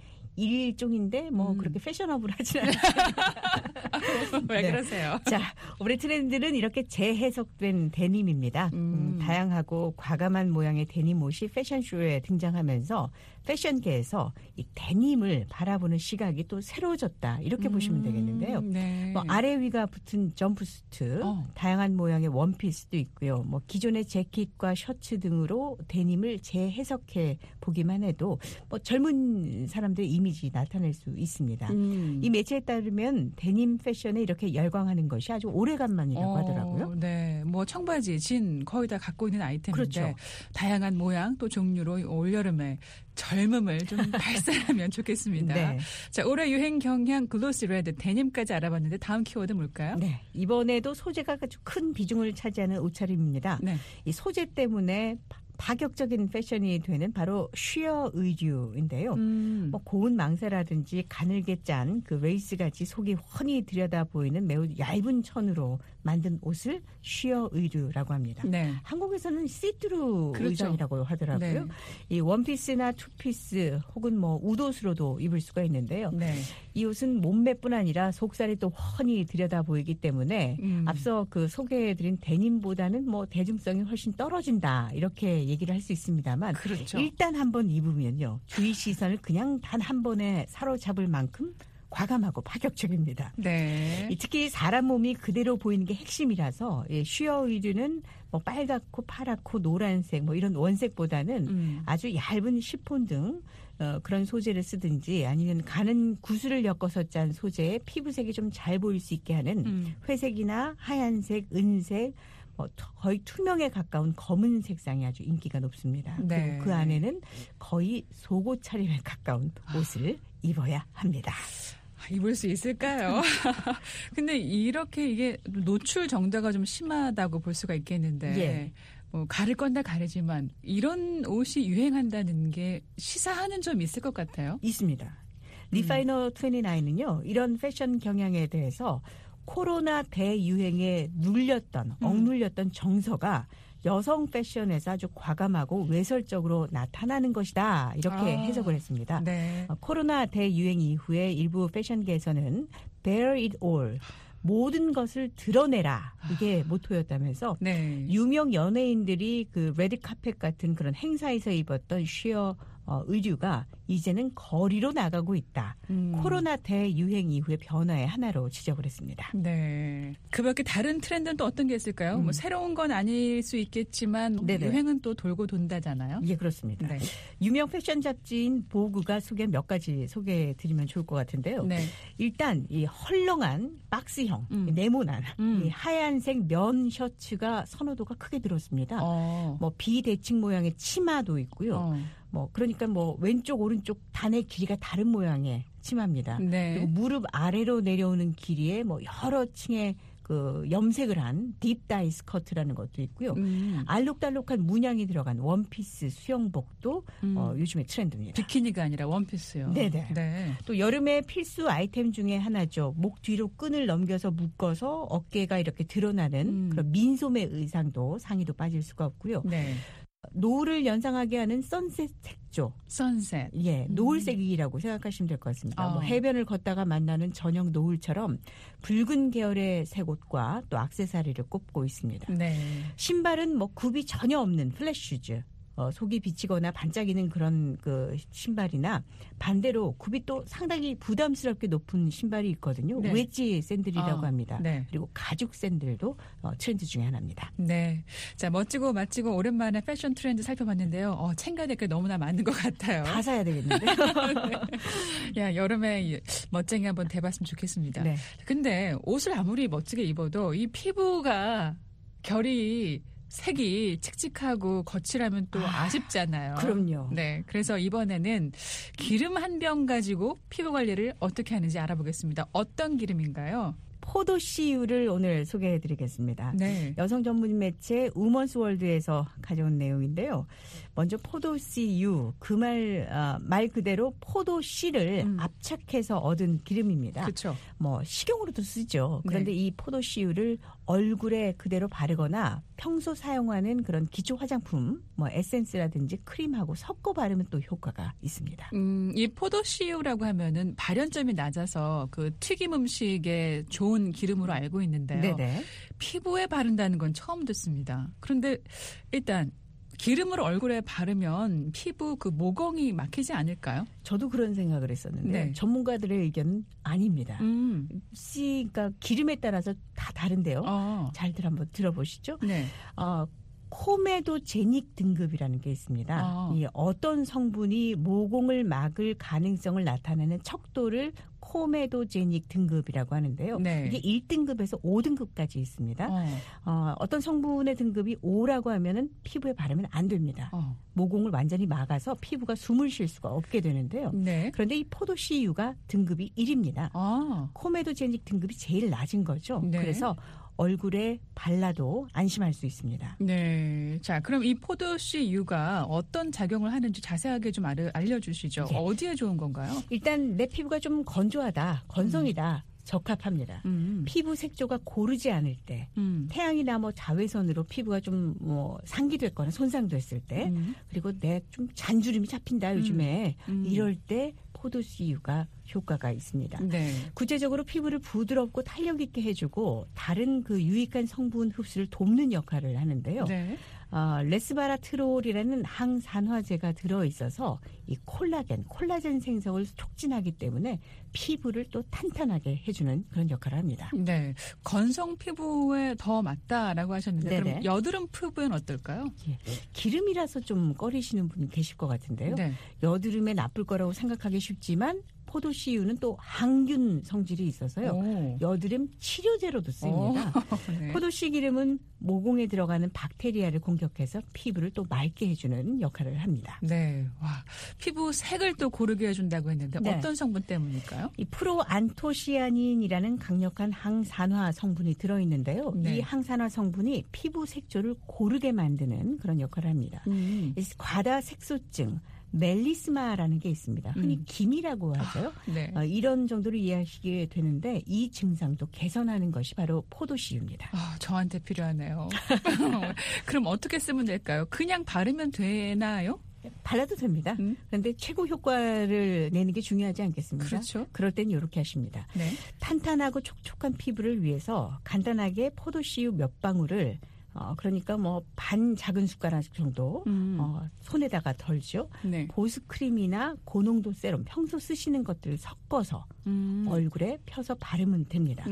일종인데 그렇게 패셔너블하지 않습니다. 왜 그러세요? 자, 올해 트렌드는 이렇게 재해석된 데님입니다. 다양하고 과감한 모양의 데님 옷이 패션쇼에 등장하면서 패션계에서 이 데님을 바라보는 시각이 또 새로워졌다. 이렇게 보시면 되겠는데요. 네. 아래 위가 붙은 점프수트, 다양한 모양의 원피스도 있고요. 기존의 재킷과 셔츠 등으로 데님을 재해석해 보기만 해도 젊은 사람들의 이미지 나타낼 수 있습니다. 이 매체에 따르면 데님 패션에 이렇게 열광하는 것이 아주 오래간만이라고 하더라고요. 네, 청바지, 진 거의 다 갖고 있는 아이템인데 그렇죠. 다양한 모양 또 종류로 올여름에 젊음을 좀 발산하면 좋겠습니다. 네. 자, 올해 유행 경향 글로시 레드 데님까지 알아봤는데 다음 키워드 뭘까요? 네, 이번에도 소재가 아주 큰 비중을 차지하는 옷차림입니다. 네. 이 소재 때문에 파격적인 패션이 되는 바로 쉬어 의류인데요. 고운 망사라든지 가늘게 짠 그 레이스같이 속이 훤히 들여다 보이는 매우 얇은 천으로 만든 옷을 쉬어 의류라고 합니다. 네. 한국에서는 시트루 의상이라고 하더라고요. 네. 이 원피스나 투피스 혹은 웃옷으로도 입을 수가 있는데요. 네. 이 옷은 몸매뿐 아니라 속살이 또 훤히 들여다 보이기 때문에 앞서 그 소개해드린 데님보다는 대중성이 훨씬 떨어진다 이렇게 얘기를 할 수 있습니다만 그렇죠. 일단 한번 입으면요. 주위 시선을 그냥 단 한 번에 사로잡을 만큼 과감하고 파격적입니다. 네. 특히 사람 몸이 그대로 보이는 게 핵심이라서 쉬어 의류는 빨갛고 파랗고 노란색 이런 원색보다는 아주 얇은 시폰 등 그런 소재를 쓰든지 아니면 가는 구슬을 엮어서 짠 소재에 피부색이 좀 잘 보일 수 있게 하는 회색이나 하얀색, 은색 거의 투명에 가까운 검은 색상이 아주 인기가 높습니다. 네. 그리고 그 안에는 거의 속옷 차림에 가까운 옷을 입어야 합니다. 입을 수 있을까요? 근데 이렇게 이게 노출 정도가 좀 심하다고 볼 수가 있겠는데 예. 뭐 가릴 건 다 가리지만 이런 옷이 유행한다는 게 시사하는 점이 있을 것 같아요. 있습니다. 리파이너 29은요. 이런 패션 경향에 대해서 코로나 대유행에 억눌렸던 정서가 여성 패션에서 아주 과감하고 외설적으로 나타나는 것이다. 이렇게 해석을 했습니다. 네. 코로나 대유행 이후에 일부 패션계에서는 Bear it all. 모든 것을 드러내라. 이게 모토였다면서 네. 유명 연예인들이 그 레드 카펫 같은 그런 행사에서 입었던 쉬어 의류가 이제는 거리로 나가고 있다. 코로나 대유행 이후의 변화의 하나로 지적을 했습니다. 네. 그 밖에 다른 트렌드는 또 어떤 게 있을까요? 뭐 새로운 건 아닐 수 있겠지만 유행은 또 돌고 돈다잖아요. 예, 그렇습니다. 네. 유명 패션 잡지인 보그가 소개한 몇 가지 소개해 드리면 좋을 것 같은데요. 네. 일단 이 헐렁한 박스형, 네모난 이 하얀색 면 셔츠가 선호도가 크게 들었습니다. 뭐 비대칭 모양의 치마도 있고요. 그러니까 왼쪽 오른쪽 단의 길이가 다른 모양의 치마입니다. 네. 그리고 무릎 아래로 내려오는 길이에 여러 층의 그 염색을 한 딥다이 스커트라는 것도 있고요. 알록달록한 문양이 들어간 원피스 수영복도 요즘의 트렌드입니다. 비키니가 아니라 원피스요. 네네. 네. 또 여름의 필수 아이템 중에 하나죠. 목 뒤로 끈을 넘겨서 묶어서 어깨가 이렇게 드러나는 그런 민소매 의상도 상의도 빠질 수가 없고요. 네. 노을을 연상하게 하는 선셋 색조. 선셋. 예, 노을색이라고 생각하시면 될 것 같습니다. 해변을 걷다가 만나는 저녁 노을처럼 붉은 계열의 색옷과 또 액세서리를 꼽고 있습니다. 네. 신발은 굽이 전혀 없는 플랫슈즈. 속이 비치거나 반짝이는 그런 그 신발이나 반대로 굽이 또 상당히 부담스럽게 높은 신발이 있거든요. 네. 웨지 샌들이라고 합니다. 네. 그리고 가죽 샌들도 트렌드 중에 하나입니다. 네. 자, 멋지고 맛지고 오랜만에 패션 트렌드 살펴봤는데요. 챙겨야 될 게 너무나 많은 것 같아요. 다 사야 되겠는데. 네. 야, 여름에 멋쟁이 한번 대봤으면 좋겠습니다. 네. 근데 옷을 아무리 멋지게 입어도 이 피부가 결이 색이 칙칙하고 거칠하면 또 아쉽잖아요. 그럼요. 네, 그래서 이번에는 기름 한 병 가지고 피부 관리를 어떻게 하는지 알아보겠습니다. 어떤 기름인가요? 포도씨유를 오늘 소개해드리겠습니다. 네. 여성 전문 매체 우먼스 월드에서 가져온 내용인데요. 먼저 포도씨유, 그 말 그대로 포도씨를 압착해서 얻은 기름입니다. 그렇죠. 식용으로도 쓰죠. 그런데 이 포도씨유를 얼굴에 그대로 바르거나 평소 사용하는 그런 기초 화장품, 에센스라든지 크림하고 섞어 바르면 또 효과가 있습니다. 이 포도씨유라고 하면은 발연점이 낮아서 그 튀김 음식에 좋은 기름으로 알고 있는데요. 네네. 피부에 바른다는 건 처음 듣습니다. 그런데 일단 기름을 얼굴에 바르면 피부 그 모공이 막히지 않을까요? 저도 그런 생각을 했었는데 네. 전문가들의 의견은 아닙니다. 그러니까 기름에 따라서 다 다른데요. 잘들 한번 들어보시죠. 네. 코메도제닉 등급이라는 게 있습니다. 이 어떤 성분이 모공을 막을 가능성을 나타내는 척도를 코메도제닉 등급이라고 하는데요. 네. 이게 1등급에서 5등급까지 있습니다. 어떤 성분의 등급이 5라고 하면은 피부에 바르면 안 됩니다. 모공을 완전히 막아서 피부가 숨을 쉴 수가 없게 되는데요. 네. 그런데 이 포도씨유가 등급이 1입니다. 코메도제닉 등급이 제일 낮은 거죠. 네. 그래서 얼굴에 발라도 안심할 수 있습니다. 네. 자, 그럼 이 포도씨유가 어떤 작용을 하는지 자세하게 좀 알려주시죠. 예. 어디에 좋은 건가요? 일단 내 피부가 좀 건조하다, 건성이다. 적합합니다. 피부 색조가 고르지 않을 때, 태양이나 자외선으로 피부가 좀 상기됐거나 손상됐을 때, 그리고 내 좀 잔주름이 잡힌다 요즘에 이럴 때 포도씨유가 효과가 있습니다. 네. 구체적으로 피부를 부드럽고 탄력 있게 해주고 다른 그 유익한 성분 흡수를 돕는 역할을 하는데요. 네. 레스바라트롤이라는 항산화제가 들어있어서 이 콜라겐 생성을 촉진하기 때문에 피부를 또 탄탄하게 해주는 그런 역할을 합니다. 네, 건성 피부에 더 맞다라고 하셨는데 네네. 그럼 여드름 피부엔 어떨까요? 예, 기름이라서 좀 꺼리시는 분이 계실 것 같은데요. 네. 여드름에 나쁠 거라고 생각하기 쉽지만 포도씨유는 또 항균 성질이 있어서요. 여드름 치료제로도 쓰입니다. 네. 포도씨 기름은 모공에 들어가는 박테리아를 공격해서 피부를 또 맑게 해주는 역할을 합니다. 네, 와, 피부 색을 또 고르게 해준다고 했는데 네. 어떤 성분 때문일까요? 이 프로안토시아닌이라는 강력한 항산화 성분이 들어있는데요. 네. 이 항산화 성분이 피부 색조를 고르게 만드는 그런 역할을 합니다. 과다 색소증, 멜리스마라는 게 있습니다. 흔히 김이라고 하죠. 네. 이런 정도로 이해하시게 되는데 이 증상도 개선하는 것이 바로 포도씨유입니다. 저한테 필요하네요. 그럼 어떻게 쓰면 될까요? 그냥 바르면 되나요? 발라도 됩니다. 그런데 최고 효과를 내는 게 중요하지 않겠습니까? 그렇죠. 그럴 땐 이렇게 하십니다. 네. 탄탄하고 촉촉한 피부를 위해서 간단하게 포도씨유 몇 방울을 그러니까 뭐 반 작은 숟가락 정도 손에다가 덜죠. 네. 보습크림이나 고농도 세럼 평소 쓰시는 것들을 섞어서 얼굴에 펴서 바르면 됩니다.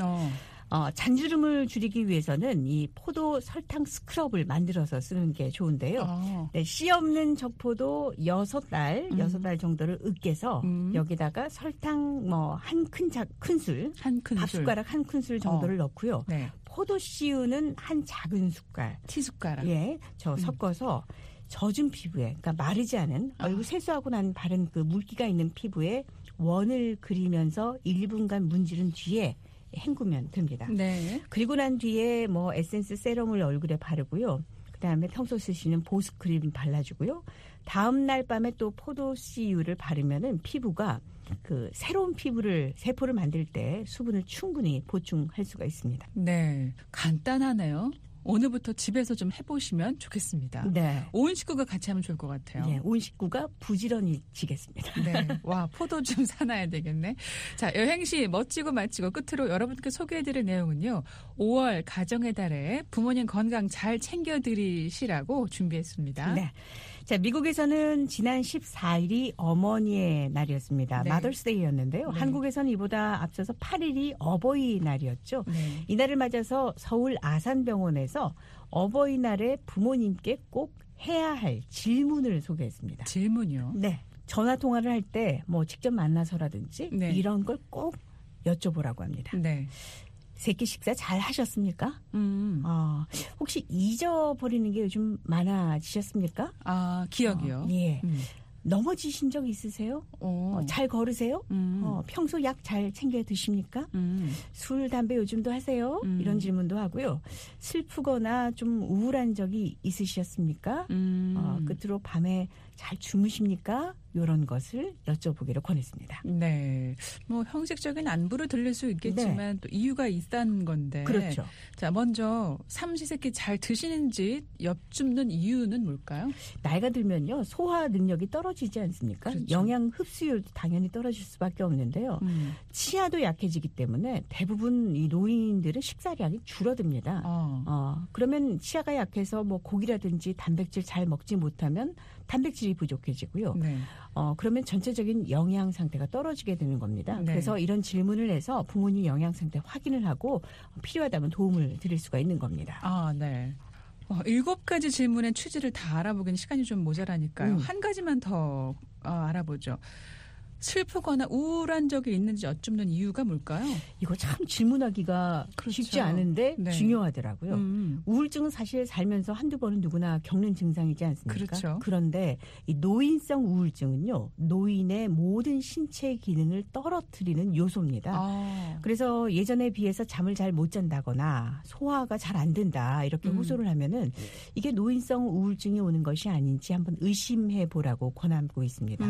잔주름을 줄이기 위해서는 이 포도 설탕 스크럽을 만들어서 쓰는 게 좋은데요. 네, 씨 없는 적포도 6달 정도를 으깨서 여기다가 설탕 뭐 한 큰술, 밥숟가락 한 큰술 정도를 넣고요. 네. 포도씨유는 한 작은 숟갈, 티숟가락. 예, 섞어서 젖은 피부에, 그러니까 마르지 않은 얼굴 세수하고 난 바른 그 물기가 있는 피부에 원을 그리면서 1분간 문지른 뒤에 헹구면 됩니다. 네. 그리고 난 뒤에 뭐 에센스 세럼을 얼굴에 바르고요. 그다음에 평소 쓰시는 보습크림 발라주고요. 다음 날 밤에 또 포도씨유를 바르면은 피부가 그 새로운 세포를 만들 때 수분을 충분히 보충할 수가 있습니다. 네, 간단하네요. 오늘부터 집에서 좀 해보시면 좋겠습니다. 네. 온 식구가 같이 하면 좋을 것 같아요. 네, 온 식구가 부지런히 지겠습니다. 네, 와, 포도 좀 사놔야 되겠네. 자, 여행시 멋지고 마치고 끝으로 여러분께 소개해드릴 내용은요. 5월 가정의 달에 부모님 건강 잘 챙겨드리시라고 준비했습니다. 네. 자, 미국에서는 지난 14일이 어머니의 날이었습니다. 네. 마더스데이였는데요. 네. 한국에서는 이보다 앞서서 8일이 어버이날이었죠. 네. 이날을 맞아서 서울 아산병원에서 어버이날에 부모님께 꼭 해야 할 질문을 소개했습니다. 질문이요? 네. 전화 통화를 할 때 뭐 직접 만나서라든지 네. 이런 걸 꼭 여쭤보라고 합니다. 네. 새끼 식사 잘 하셨습니까? 혹시 잊어버리는 게 요즘 많아지셨습니까? 기억이요? 예. 넘어지신 적 있으세요? 잘 걸으세요? 평소 약 잘 챙겨 드십니까? 술, 담배 요즘도 하세요? 이런 질문도 하고요. 슬프거나 좀 우울한 적이 있으셨습니까? 끝으로 밤에 잘 주무십니까? 이런 것을 여쭤보기를 권했습니다. 네. 뭐 형식적인 안부를 들릴 수 있겠지만 네. 또 이유가 있다는 건데. 그렇죠. 자, 먼저 삼시세끼 잘 드시는지 여쭙는 이유는 뭘까요? 나이가 들면요. 소화 능력이 떨어지지 않습니까? 그렇죠. 영양 흡수율도 당연히 떨어질 수밖에 없는데요. 치아도 약해지기 때문에 대부분 이 노인들은 식사량이 줄어듭니다. 그러면 치아가 약해서 뭐 고기라든지 단백질 잘 먹지 못하면 단백질이 부족해지고요. 네. 그러면 전체적인 영양 상태가 떨어지게 되는 겁니다. 네. 그래서 이런 질문을 해서 부모님 영양 상태 확인을 하고 필요하다면 도움을 드릴 수가 있는 겁니다. 네. 7가지 질문의 취지를 다 알아보기는 시간이 좀 모자라니까요. 한 가지만 더 알아보죠. 슬프거나 우울한 적이 있는지 여쭙는 이유가 뭘까요? 이거 참 질문하기가 그렇죠. 쉽지 않은데 네. 중요하더라고요. 우울증은 사실 살면서 한두 번은 누구나 겪는 증상이지 않습니까? 그렇죠. 그런데 이 노인성 우울증은요. 노인의 모든 신체 기능을 떨어뜨리는 요소입니다. 그래서 예전에 비해서 잠을 잘 못 잔다거나 소화가 잘 안 된다 이렇게 호소를 하면은 이게 노인성 우울증이 오는 것이 아닌지 한번 의심해 보라고 권하고 있습니다.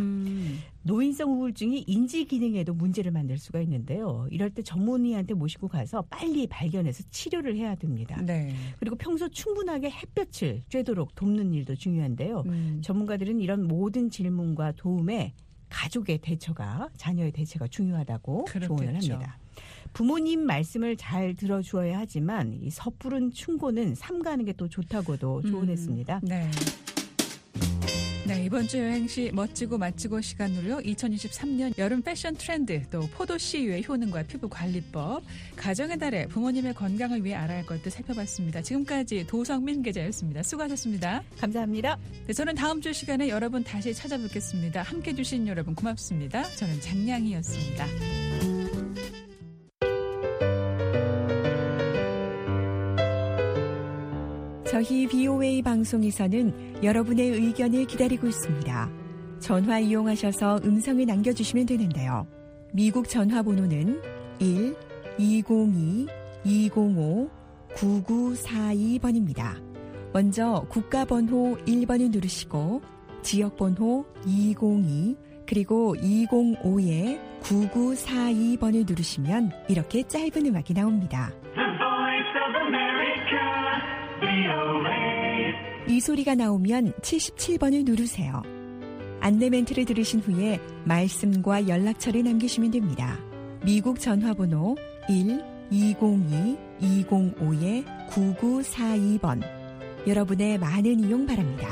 노인성 우울증이 인지 기능에도 문제를 만들 수가 있는데요. 이럴 때 전문의한테 모시고 가서 빨리 발견해서 치료를 해야 됩니다. 네. 그리고 평소 충분하게 햇볕을 쬐도록 돕는 일도 중요한데요. 전문가들은 이런 모든 질문과 도움에 가족의 대처가 자녀의 대처가 중요하다고 조언을 합니다. 부모님 말씀을 잘 들어주어야 하지만 이 섣부른 충고는 삼가는 게 또 좋다고도 조언했습니다. 네. 네, 네, 이번 주 여행시 멋지고 맛지고 시간으로요. 2023년 여름 패션 트렌드, 또 포도 씨유의 효능과 피부 관리법, 가정의 달에 부모님의 건강을 위해 알아야 할 것들 살펴봤습니다. 지금까지 도성민 기자였습니다. 수고하셨습니다. 감사합니다. 네, 저는 다음 주 시간에 여러분 다시 찾아뵙겠습니다. 함께해 주신 여러분 고맙습니다. 저는 장량희였습니다. 저희 BOA 방송에서는 여러분의 의견을 기다리고 있습니다. 전화 이용하셔서 음성을 남겨주시면 되는데요. 미국 전화번호는 1-202-205-9942번입니다. 먼저 국가번호 1번을 누르시고 지역번호 202 그리고 205-9942번을 누르시면 이렇게 짧은 음악이 나옵니다. 이 소리가 나오면 77번을 누르세요. 안내 멘트를 들으신 후에 말씀과 연락처를 남기시면 됩니다. 미국 전화번호 1-202-205-9942번. 여러분의 많은 이용 바랍니다.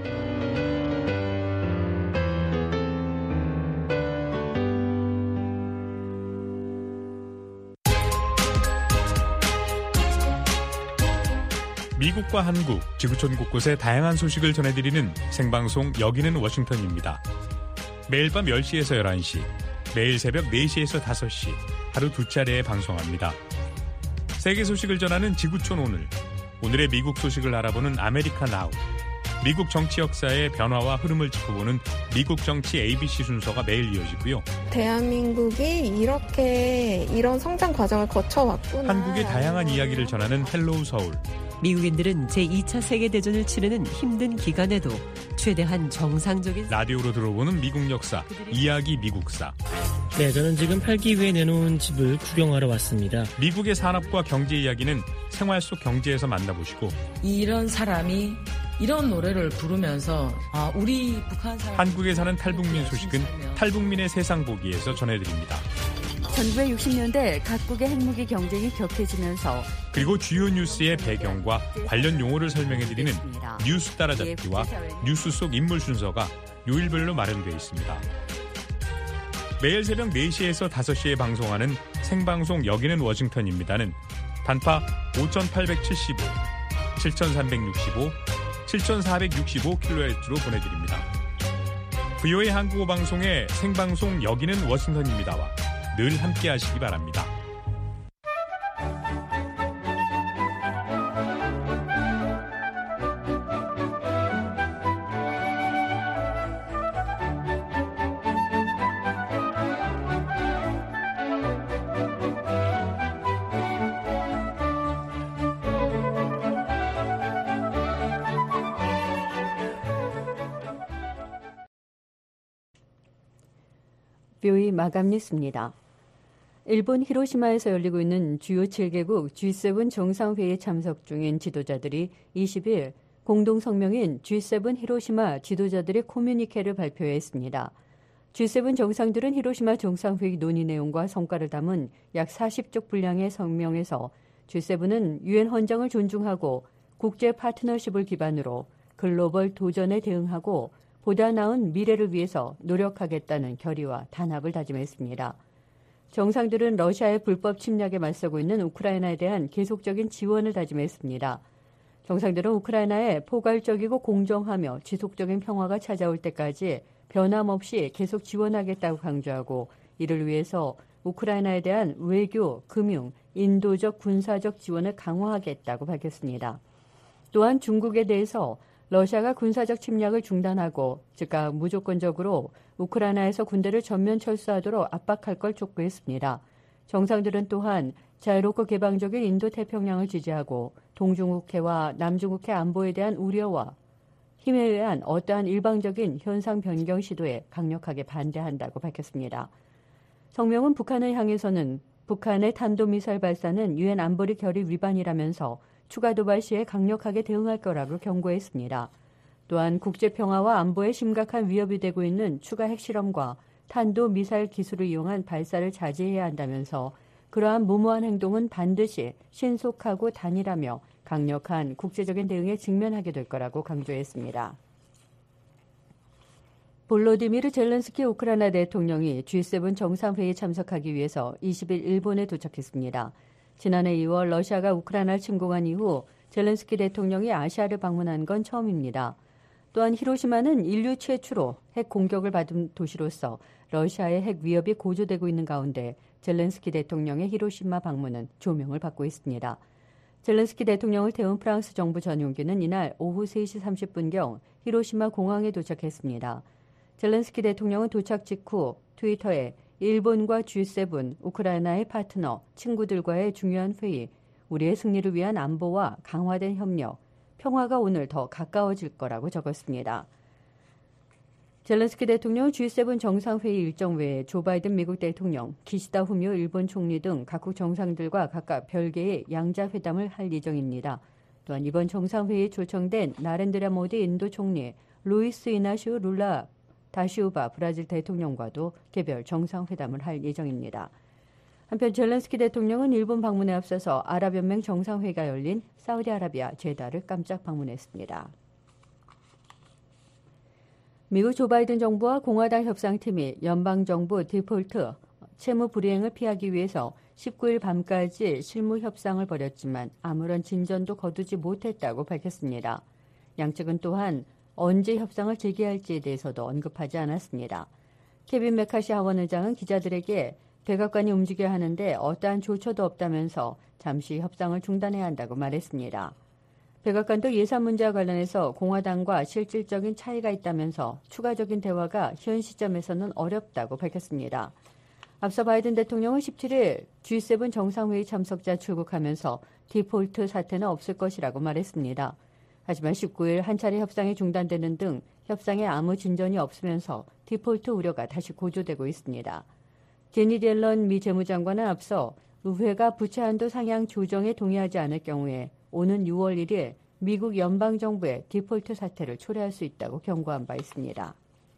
미국과 한국, 지구촌 곳곳의 다양한 소식을 전해드리는 생방송 여기는 워싱턴입니다. 매일 밤 10시에서 11시, 매일 새벽 4시에서 5시, 하루 2차례에 방송합니다. 세계 소식을 전하는 지구촌 오늘의 미국 소식을 알아보는 아메리카 나우, 미국 정치 역사의 변화와 흐름을 짚어보는 미국 정치 ABC 순서가 매일 이어지고요. 대한민국이 이런 성장 과정을 거쳐왔구나. 한국의 다양한 이야기를 전하는 헬로우 서울. 미국인들은 제2차 세계대전을 치르는 힘든 기간에도 최대한 정상적인 라디오로 들어보는 미국 역사, 이야기 미국사. 네, 저는 지금 팔기 위해 내놓은 집을 구경하러 왔습니다. 미국의 산업과 경제 이야기는 생활 속 경제에서 만나보시고 이런 사람이 이런 노래를 부르면서 우리 북한 사람 한국에 사는 탈북민 소식은 탈북민의 세상 보기에서 전해드립니다. 1960년대 각국의 핵무기 경쟁이 격해지면서 그리고 주요 뉴스의 배경과 관련 용어를 설명해드리는 뉴스 따라잡기와 뉴스 속 인물 순서가 요일별로 마련되어 있습니다. 매일 새벽 4시에서 5시에 방송하는 생방송 여기는 워싱턴입니다는 단파 5875, 7365, 7465kHz로 보내드립니다. VOA 한국어 방송의 생방송 여기는 워싱턴입니다와 늘 함께 하시기 바랍니다. VOA 마감 뉴스입니다. 일본 히로시마에서 열리고 있는 주요 7개국 G7 정상회의에 참석 중인 지도자들이 20일 공동성명인 G7 히로시마 지도자들의 코뮤니케를 발표했습니다. G7 정상들은 히로시마 정상회의 논의 내용과 성과를 담은 약 40쪽 분량의 성명에서 G7은 유엔 헌장을 존중하고 국제 파트너십을 기반으로 글로벌 도전에 대응하고 보다 나은 미래를 위해서 노력하겠다는 결의와 단합을 다짐했습니다. 정상들은 러시아의 불법 침략에 맞서고 있는 우크라이나에 대한 계속적인 지원을 다짐했습니다. 정상들은 우크라이나에 포괄적이고 공정하며 지속적인 평화가 찾아올 때까지 변함없이 계속 지원하겠다고 강조하고 이를 위해서 우크라이나에 대한 외교, 금융, 인도적, 군사적 지원을 강화하겠다고 밝혔습니다. 또한 중국에 대해서 러시아가 군사적 침략을 중단하고 즉각 무조건적으로 우크라이나에서 군대를 전면 철수하도록 압박할 걸 촉구했습니다. 정상들은 또한 자유롭고 개방적인 인도태평양을 지지하고 동중국해와 남중국해 안보에 대한 우려와 힘에 의한 어떠한 일방적인 현상 변경 시도에 강력하게 반대한다고 밝혔습니다. 성명은 북한을 향해서는 북한의 탄도미사일 발사는 유엔 안보리 결의 위반이라면서 추가 도발 시에 강력하게 대응할 거라고 경고했습니다. 또한 국제평화와 안보에 심각한 위협이 되고 있는 추가 핵실험과 탄도미사일 기술을 이용한 발사를 자제해야 한다면서 그러한 무모한 행동은 반드시 신속하고 단일하며 강력한 국제적인 대응에 직면하게 될 거라고 강조했습니다. 볼로디미르 젤렌스키 우크라이나 대통령이 G7 정상회의에 참석하기 위해서 20일 일본에 도착했습니다. 지난해 2월 러시아가 우크라이나를 침공한 이후 젤렌스키 대통령이 아시아를 방문한 건 처음입니다. 또한 히로시마는 인류 최초로 핵 공격을 받은 도시로서 러시아의 핵 위협이 고조되고 있는 가운데 젤렌스키 대통령의 히로시마 방문은 조명을 받고 있습니다. 젤렌스키 대통령을 태운 프랑스 정부 전용기는 이날 오후 3시 30분경 히로시마 공항에 도착했습니다. 젤렌스키 대통령은 도착 직후 트위터에 일본과 G7, 우크라이나의 파트너, 친구들과의 중요한 회의, 우리의 승리를 위한 안보와 강화된 협력, 평화가 오늘 더 가까워질 거라고 적었습니다. 젤렌스키 대통령은 G7 정상회의 일정 외에 조 바이든 미국 대통령, 기시다 후미오 일본 총리 등 각국 정상들과 각각 별개의 양자회담을 할 예정입니다. 또한 이번 정상회의에 초청된 나렌드라 모디 인도 총리, 루이스 이나시오 룰라 다시우바 브라질 대통령과도 개별 정상회담을 할 예정입니다. 한편 젤렌스키 대통령은 일본 방문에 앞서서 아랍연맹 정상회의가 열린 사우디아라비아 제다를 깜짝 방문했습니다. 미국 조 바이든 정부와 공화당 협상팀이 연방정부 디폴트 채무 불이행을 피하기 위해서 19일 밤까지 실무 협상을 벌였지만 아무런 진전도 거두지 못했다고 밝혔습니다. 양측은 또한 언제 협상을 재개할지에 대해서도 언급하지 않았습니다. 케빈 메카시 하원 의장은 기자들에게 백악관이 움직여야 하는데 어떠한 조처도 없다면서 잠시 협상을 중단해야 한다고 말했습니다. 백악관도 예산 문제와 관련해서 공화당과 실질적인 차이가 있다면서 추가적인 대화가 현 시점에서는 어렵다고 밝혔습니다. 앞서 바이든 대통령은 17일 G7 정상회의 참석자 출국하면서 디폴트 사태는 없을 것이라고 말했습니다. 하지만 19일 한 차례 협상이 중단되는 등 협상에 아무 진전이 없으면서 디폴트 우려가 다시 고조되고 있습니다. 제니 옐런 미 재무장관은 앞서 의회가 부채 한도 상향 조정에 동의하지 않을 경우에 오는 6월 1일 미국 연방정부의 디폴트 사태를 초래할 수 있다고 경고한 바 있습니다.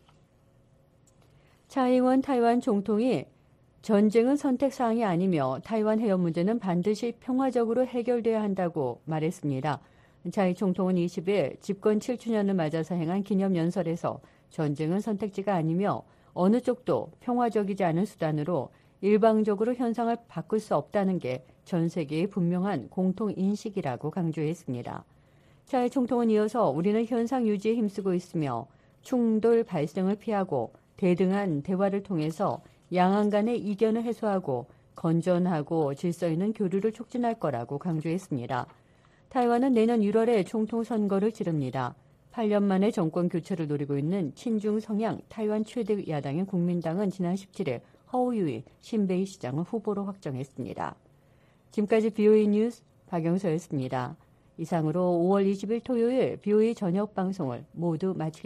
차이잉원 타이완 총통이 전쟁은 선택사항이 아니며 타이완 해협 문제는 반드시 평화적으로 해결돼야 한다고 말했습니다. 차이 총통은 20일 집권 7주년을 맞아서 행한 기념연설에서 전쟁은 선택지가 아니며 어느 쪽도 평화적이지 않은 수단으로 일방적으로 현상을 바꿀 수 없다는 게 전 세계의 분명한 공통인식이라고 강조했습니다. 차이 총통은 이어서 우리는 현상 유지에 힘쓰고 있으며 충돌 발생을 피하고 대등한 대화를 통해서 양안 간의 이견을 해소하고 건전하고 질서 있는 교류를 촉진할 거라고 강조했습니다. 타이완은 내년 1월에 총통 선거를 치릅니다. 8년 만에 정권 교체를 노리고 있는 친중 성향 타이완 최대 야당인 국민당은 지난 17일 허우유이 신베이 시장을 후보로 확정했습니다. 지금까지 BOE 뉴스 박영서였습니다. 이상으로 5월 20일 토요일 BOE 저녁 방송을 모두 마치겠습니다.